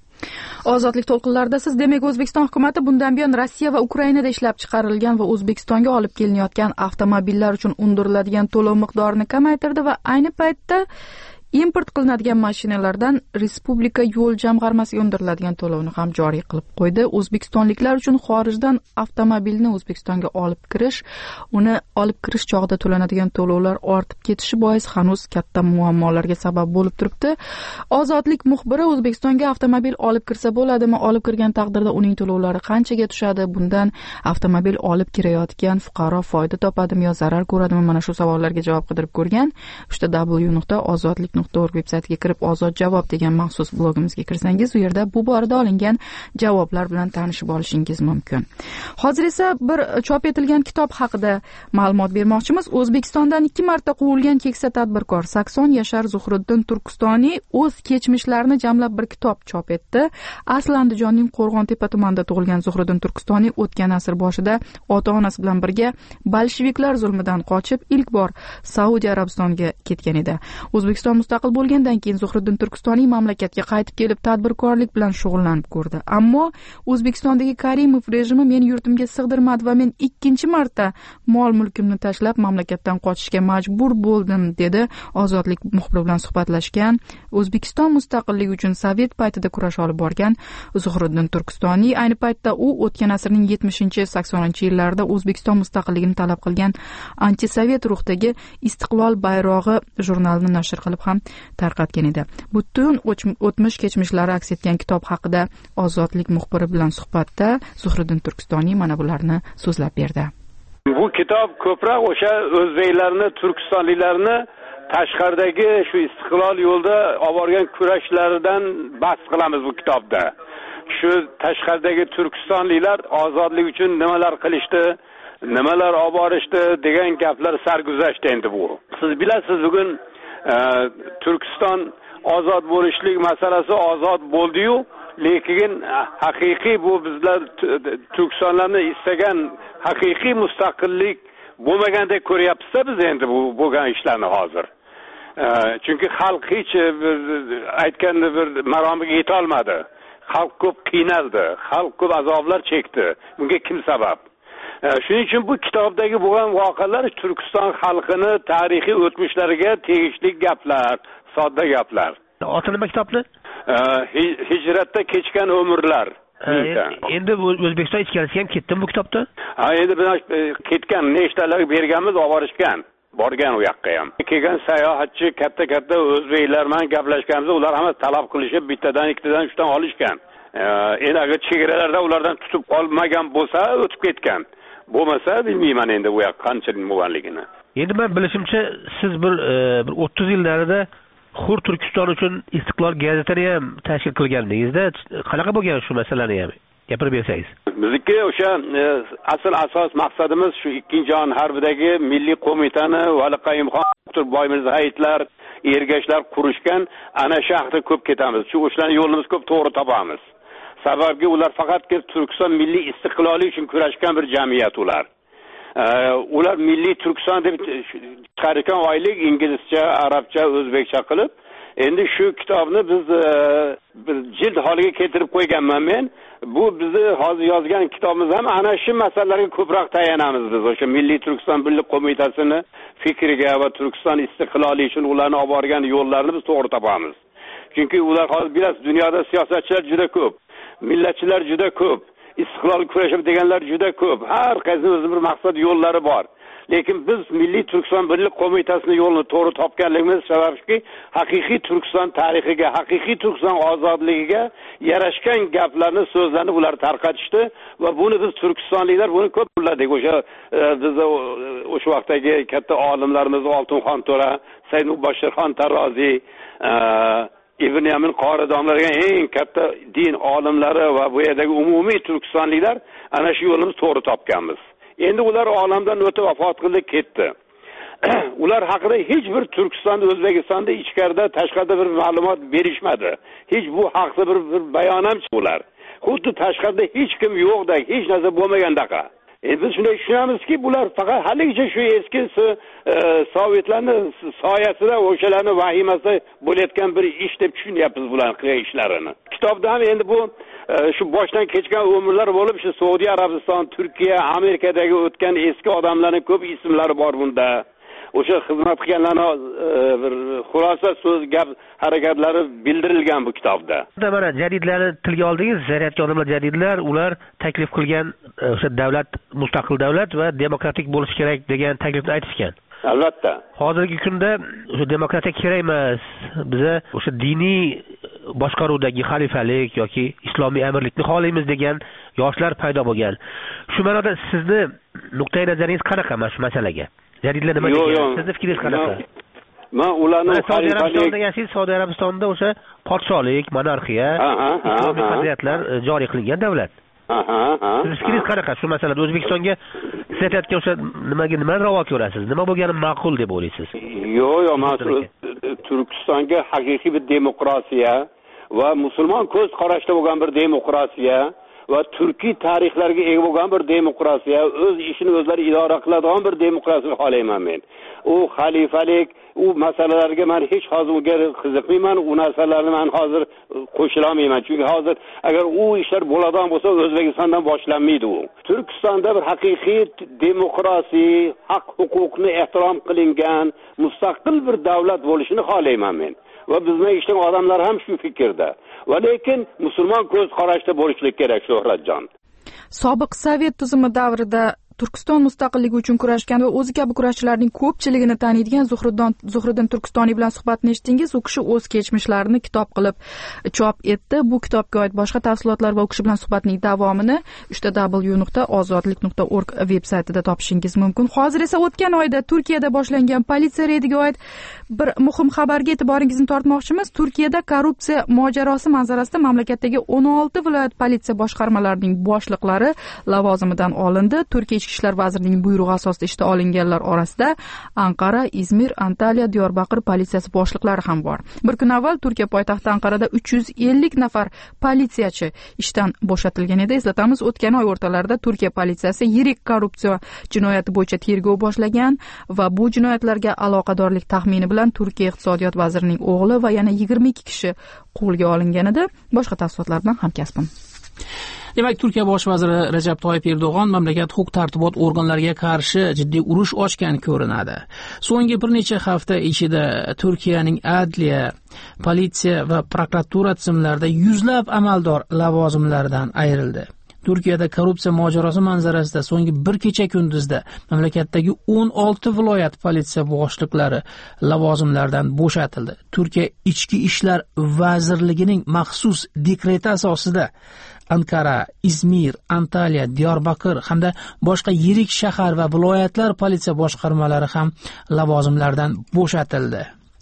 Ozodlik to'lqinlarida siz, demak, O'zbekiston hukumati bundan buyon Rossiya va Ukrainada ishlab chiqarilgan va O'zbekistonga olib kelinayotgan avtomobillar uchun undiriladigan to'lov miqdorini kamaytirdi va ayni paytda import qilinadigan mashinalardan respublika yo'l jamg'armasiga undiriladigan to'lovni ham joriy qilib qo'ydi. O'zbekistonliklar uchun xorijdan avtomobilni O'zbekistonga olib kirish, uni olib kirish chog'ida to'lanadigan to'lovlar ortib ketishi bois hanuz katta muammolarga sabab bo'lib turibdi. Ozodlik muxbiri O'zbekistonga avtomobil olib kirsa bo'ladimi? Olib kirgan taqdirda uning to'lovlari qanchaga tushadi? Bundan avtomobil olib kirayotgan fuqaro foyda topadimi yo zarar ko'radimi? Mana shu savollarga javob qidirib ko'rgan. Uchta w nuqta ozodlik nuqta org veb-saytiga kirib ozod javob degan maxsus blogimizga kirsangiz, u yerda bu borada olingan javoblar bilan tanishib olishingiz mumkin. Hozir esa bir chop etilgan kitob haqida ma'lumot bermoqchimiz. O'zbekistondan ikki marta quvilgan keksa tadbirkor Sakson Yashar Zuhriddin Turkistoniy o'z kechmishlarini jamlab bir kitob chop etdi. Asli Andijonning Qo'rg'ontepa tumanida tug'ilgan Zuhriddin Turkistoniy o'tgan asr boshida ota-onasi bilan birga bolsheviklar zulmidan qochib ilk bor Saudiya Arabistoniga ketgan edi. O'zbekiston mustaqil bo'lgandan keyin Zuhriddin Turkistoniy mamlakatga qaytib kelib tadbirkorlik bilan shug'ullanib ko'rdi. Ammo O'zbekistondagi Karimov rejimi meni yurtimga sig'dirmadi va men ikkinchi marta mol-mulkimni tashlab mamlakatdan qochishga majbur bo'ldim, dedi Ozodlik muxbiri bilan suhbatlashgan O'zbekiston mustaqilligi uchun Sovet paytida kurash olib borgan Zuhriddin Turkistoniy. Ayni paytda u o'tgan asrning yetmishinchi saksoninchi yillarida O'zbekiston mustaqilligini talab qilgan antisovet ruhdagi Istiqlol bayrog'i jurnalini nashr qilib ham tarqatgan edi. Butun o'tmish kechmishlari aks etgan kitob haqida Ozodlik muxbiri bilan suhbatda Zuhriddin Turkistoniy mana bularni so'zlab berdi. Bu kitob ko'proq o'sha o'zbeklarni, turkistonliklarni tashqaridagi shu istiqlol yo'lda olib borgan kurashlaridan bahs qilamiz bu kitobda. Shu tashqaridagi turkistonliklar ozodlik uchun nimalar qilishdi, nimalar olib borishdi degan gaplar sarguzashti endi bu. Siz bilasiz, bugun e, Turkiston ozod bo'lishlik masalasi ozod bo'ldi-yu, lekin haqiqiy bu bizlar Turkistonlarni istagan haqiqiy mustaqillik bo'lmagandek ko'ryapmiz biz endi bu bo'lgan ishlarni hozir. E, chunki xalq hech aytganda bir maromiga yeta olmadi. Xalq ko'p qiynaldi, xalq ko'p azoblar chekdi. Bunga kim sabab? Shuning uchun bu kitobdagi bo'lgan voqealar Turkiston xalqini tarixiy o'tmishlariga tegishli gaplar, sodda gaplar. Oti nima kitobni? Hijratda kechgan umrlar. Endi O'zbekiston ichkarisiga ham ketdim bu kitobda? Ha, endi ketgan, nechtalarga berganmiz, olib borishgan. Borgan u yoqqa ham. Kelgan sayohatchi katta-katta o'zbeklar bilan gaplashganmiz, ular hamma talab qilishib bittadan, ikkitadan, uchdan olishgan. Endi agar chegaralarda ulardan tutib qolmagan bo'lsa, o'tib ketgan. Bo'lmasa bilmayman endi bu yoq qanchalik bo'lganligini. Endi men bilishimcha siz bir bir o'ttiz yillarida Xur Turkiston uchun Istiqlol gazetini ham tashkil qilgandingizda, qanaqa bo'lgan shu masalani ham gapirib bersangiz? Bizniki o'sha asl asos maqsadimiz shu ikkinchi jahon harbidagi milliy qo'mitani Vali Qayumxon, Doktor Boymirzaevlar, ergashlar qurishgan ana shu haqda ko'p ketamiz. Shu o'shalarning yo'limiz ko'p to'g'ri topamiz. Sababki ular faqatgina Turkiston milliy istiqloli uchun kurashgan bir jamiyat ular. Ular milliy Turkiston deb chiqargan oylik inglizcha, arabcha, o'zbekcha qilib, endi shu kitobni biz bir jild holiga keltirib qo'yganman men. Bu bizni hozir yozgan kitobimiz ham ana shu masalalarga ko'proq tayanamiz biz. O'sha milliy Turkiston birlik qo'mitasini fikriga va Turkiston istiqloli uchun ularni olib borgan yo'llarni biz to'g'ri topamiz. Chunki ular hozir bilasiz, dunyoda siyosatchilar juda ko'p. Millatchilar juda ko'p, istiqlol kurashib deganlar juda ko'p. Har qaysi o'zi bir maqsad yo'llari bor. Lekin biz Milliy Turkiston birlik qo'mitasining yo'lini to'g'ri topganligimiz sababki, haqiqiy Turkiston tarixiga, haqiqiy Turkiston ozodligiga yarashgan gaplarni, so'zlarni ular tarqatishdi va buni biz turkistonliklar buni ko'p qo'lladik. O'sha bizda o'sha vaqtdagi katta olimlarimiz Oltinxon To'ra, Said Mubashshirxon Taroziy, Ibn Yamin qoridomlarga eng katta din olimlari va bu yerdagi umumiy turkistonliklar ana shu yo'limiz to'g'ri topganmiz. Endi ular olamdan o'tib vafot qildi, ketdi. Ular haqida hech bir Turkistonda, O'zbekistonda ichkarida, tashqarida bir ma'lumot berishmadi. Hech bu haqda bir, bir bayonot ham chiqdilar. Xuddi tashqarida hech kim yo'qdek, hech narsa bo'lmagandaqa. Endi biz shunday tushunamizki, bular faqat haligacha shu eski e, Sovetlarning soyasida, o'shalarning vahimasida bo'layotgan bir ish deb tushunyapmiz bularning qilgan ishlarini. Kitobda ham endi bu e, shu boshdan kechgan umrlar bo'lib, shu Saudiya Arabiston, Turkiya, Amerikadagi o'tgan eski odamlarning ko'p ismlari bor bunda. o'sha xizmat qilganlarni bir xulosa so'z gap harakatlari bildirilgan bu kitobda. Mana jadidlarni tilga oldingiz, zariyatga odamlar jadidlar, ular taklif qilgan o'sha davlat mustaqil davlat va demokratik bo'lishi kerak degan taklifni aytishgan. Albatta. Hozirgi kunda o'sha demokratiya kerak emas. Biza o'sha diniy boshqaruvdagi xalifalik yoki islomiy amirlikni xohlaymiz degan yoshlar paydo bo'lgan. Shu ma'noda sizni nuqtai nazaringiz qanaqa mana shu masalaga? Jadidlar nima degan? Sizni fikringiz qanaqa? Men ularning Saudiya Arabistonida yashaysiz, Saudiya Arabistonida o'sha podshohlik, monarxiya, islomiy qadriyatlar joriy qilingan davlat. Aha, ha. Siz fikringiz qanaqa shu masalada? O'zbekistonga siz aytayotgan o'sha nimaga nima ravo ko'rasiz? Nima bo'lgani ma'qul deb o'ylaysiz? Yo'q, yo'q, men Turkistonga haqiqiy bir demokratiya va musulmon ko'z qarashda bo'lgan bir demokratiya va turkiy tarixlarga ega bo'lgan bir demokratiya, o'z ishini o'zlari idora qiladigan bir demokratiya xohlayman men. U xalifalik, u masalalarga men hech hozir qiziqmayman, u narsalarni men hozir qo'shila olmayman. Chunki hozir agar u ishlar bo'ladigan bo'lsa, O'zbekistondan boshlanmaydi u. Turkistonda bir haqiqiy demokratiya, haq huquqni ehtirom qilingan mustaqil bir davlat bo'lishini xohlayman men. Va bizning ishning odamlar ham shu fikrda. Va lekin musulmon ko'z qarashda bo'lishlik kerak, Shuhratjon. Sobiq Sovet tuzumi davrida Turkiston mustaqilligi uchun kurashgan va o'zi kabi kurashchilarning ko'pchiligini taniydigan Zuhriddin Zuhriddin Turkistoniy bilan suhbatni eshitdingiz. U kishi o'z kechmishlarini kitob qilib chop etdi. Bu kitobga oid boshqa tafsilotlar va u kishi bilan suhbatning davomini uchta w nuqta ozodlik nuqta org veb-saytida topishingiz mumkin. Hozir esa o'tgan oyda Turkiyada boshlangan politsiya reydiga oid bir muhim xabarga e'tiboringizni tortmoqchimiz. Turkiyada korrupsiya mojarosi manzarasida mamlakatdagi o'n olti viloyat politsiya boshqarmalarining boshliqlari lavozimidan olindi. Turkiya Ichki ishlar vazirining buyrug'i asosida ishga olinganlar orasida Anqara, Izmir, Antaliya, Diyorbakir politsiyasi boshliqlari ham bor. Bir kun avval Turkiya poytaxti Anqarada uch yuz ellik nafar politsiyachi ishdan bo'shatilgan edi. Eslatamiz, o'tgan oy o'rtalarida Turkiya politsiyasi yirik korrupsiya jinoyati bo'yicha tergov boshlagan va bu jinoyatlarga aloqadorlik taxmini bilan Turkiya iqtisodiyot vazirining o'g'li va yana yigirma ikki kishi qo'lga olingan edi. Boshqa tafsilotlar bilan hamkasbim. Demak, Turkiya bosh vaziri Rajab Toyyib Erdo'g'on mamlakat huquq-tartibot organlariga qarshi jiddiy urush ochgan ko'rinadi. So'nggi bir necha hafta ichida Turkiyaning adliya, politsiya va prokuratura tizimlarida yuzlab amaldor lavozimlaridan ayrildi. Turkiyada korrupsiya mojarosi manzarasida so'nggi bir kecha kunduzda mamlakatdagi o'n olti viloyat politsiya boshliqlari lavozimlaridan bo'shatildi. Turkiya Ichki ishlar vazirligining maxsus dekreti asosida Ankara, Izmir, Antaliya, Diyorbakir hamda boshqa yirik shahar va viloyatlar politsiya boshqarmalari ham lavozimlardan bo'shatildi.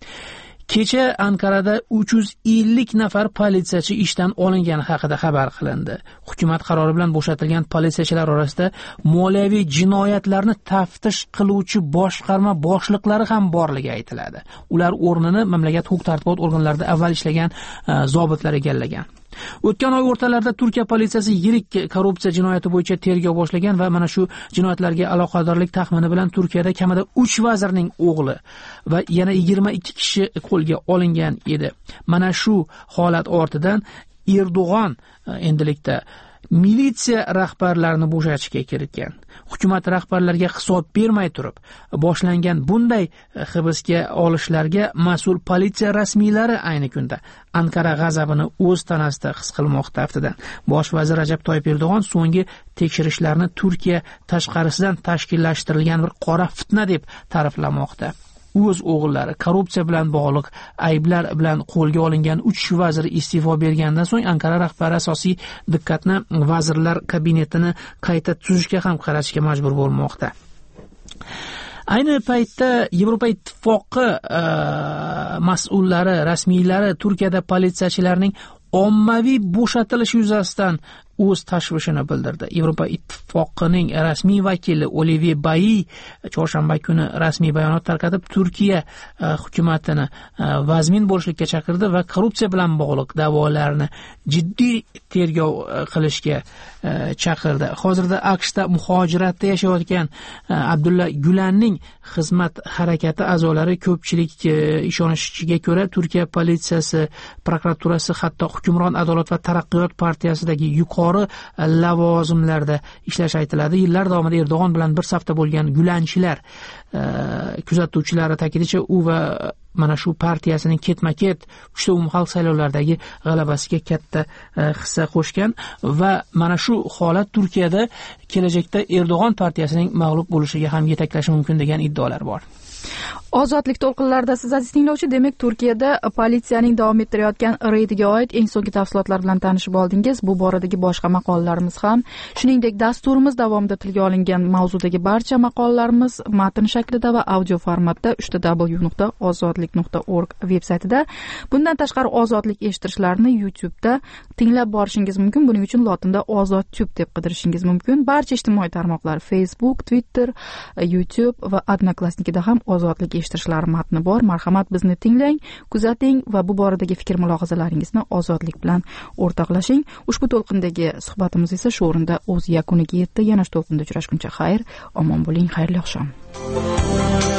Kecha Ankarada uch yuz ellik nafar politsiyachi ishdan olingani haqida xabar qilindi. Hukumat qarori bilan bo'shatilgan politsiyachilar orasida moliyaviy jinoyatlarni taftish qiluvchi boshqarma boshliqlari ham borligi aytiladi. Ular o'rnini mamlakat huquq-tartibot organlarida avval ishlagan zobitlar egallagan. O'tgan oy o'rtalarida Turkiya politsiyasi yirik korrupsiya jinoyati bo'yicha tergov boshlagan va mana shu jinoyatlarga aloqadorlik taxmini bilan Turkiyada kamida uch vazirning o'g'li va yana yigirma ikki kishi qo'lga olingan edi. Mana shu holat ortidan Erdo'g'on endilikda militsiya rahbarlarini bo'shatishga kiritgan. Hukumat rahbarlariga hisob bermay turib boshlangan bunday hibsga olishlarga mas'ul politsiya rasmiylari ayni kunda Ankara g'azabini o'z tanasida his qilmoqda. Aftidan bosh vazir Rajab Toyyib Erdo'g'on so'nggi tekshirishlarni Turkiya tashqarisidan tashkillashtirilgan bir qora fitna deb ta'riflamoqda. O'z o'g'illari korrupsiya bilan bog'liq ayblar bilan qo'lga olingan uch vazir iste'fo bergandan so'ng Ankara rahbari asosiy diqqatni vazirlar kabinetini qayta tuzishga ham qaratishga majbur bo'lmoqda. Ayni paytda Yevropa Ittifoqi mas'ullari, rasmiylari Turkiyada politsiyachilarning ommaviy bo'shatilishi yuzasidan o'z tashvishini bildirdi. Yevropa Ittifoqining rasmiy vakili Olivier Bayi chorshanba kuni rasmiy bayonot tarqatib, Turkiya hukumatini vazmin bo'lishga chaqirdi va korrupsiya bilan bog'liq da'volarni jiddiy tergov qilishga chaqirdi. Hozirda AQShda muhojiratda yashayotgan Abdulla Gulanning xizmat harakati a'zolari ko'pchilik ishonishiga ko'ra Turkiya politsiyasi, prokuraturasi, hatto hukmron adolat va taraqqiyot partiyasidagi yuqori yuqori lavozimlarda ishlash aytiladi. Yillar davomida Erdo'g'on bilan bir safda bo'lgan gulanchilar kuzatuvchilari ta'kidincha u va mana shu partiyasining ketma-ket uchta umumxalq saylovlaridagi g'alabasiga katta hissa qo'shgan va mana shu holat Turkiyada kelajakda Erdo'g'on partiyasining mag'lub bo'lishiga ham yetaklashi mumkin degan iddaolar bor. Ozodlik to'lqinlarida siz aziz tinglovchi, demak Turkiyada politsiyaning davom ettirayotgan reydiga oid eng so'nggi tafsilotlar bilan tanishib oldingiz. Bu boradagi boshqa maqolalarimiz ham, shuningdek dasturimiz davomida tilga olingan mavzudagi barcha maqolalarimiz matn shaklida va audio formatda uch w nuqta ozodlik nuqta org veb-saytida. Bundan tashqari Ozodlik eshittirishlarini YouTube'da tinglab borishingiz mumkin. Buning uchun lotinda Ozod Tube deb qidirishingiz mumkin. Barcha ijtimoiy tarmoqlar Facebook, Twitter, YouTube va Odnoklassnikida ham Ozodlik eshittirishlar matni bor. Marhamat, bizni tinglang, kuzating va bu boradagi fikr-mulohazalaringizni Ozodlik bilan o'rtoqlashing. Ushbu to'lqindagi suhbatimiz esa shu o'rinda o'z yakuniga yetdi. Yana shu to'lqinda uchrashguncha xayr, omon bo'ling, xayrli oqshom.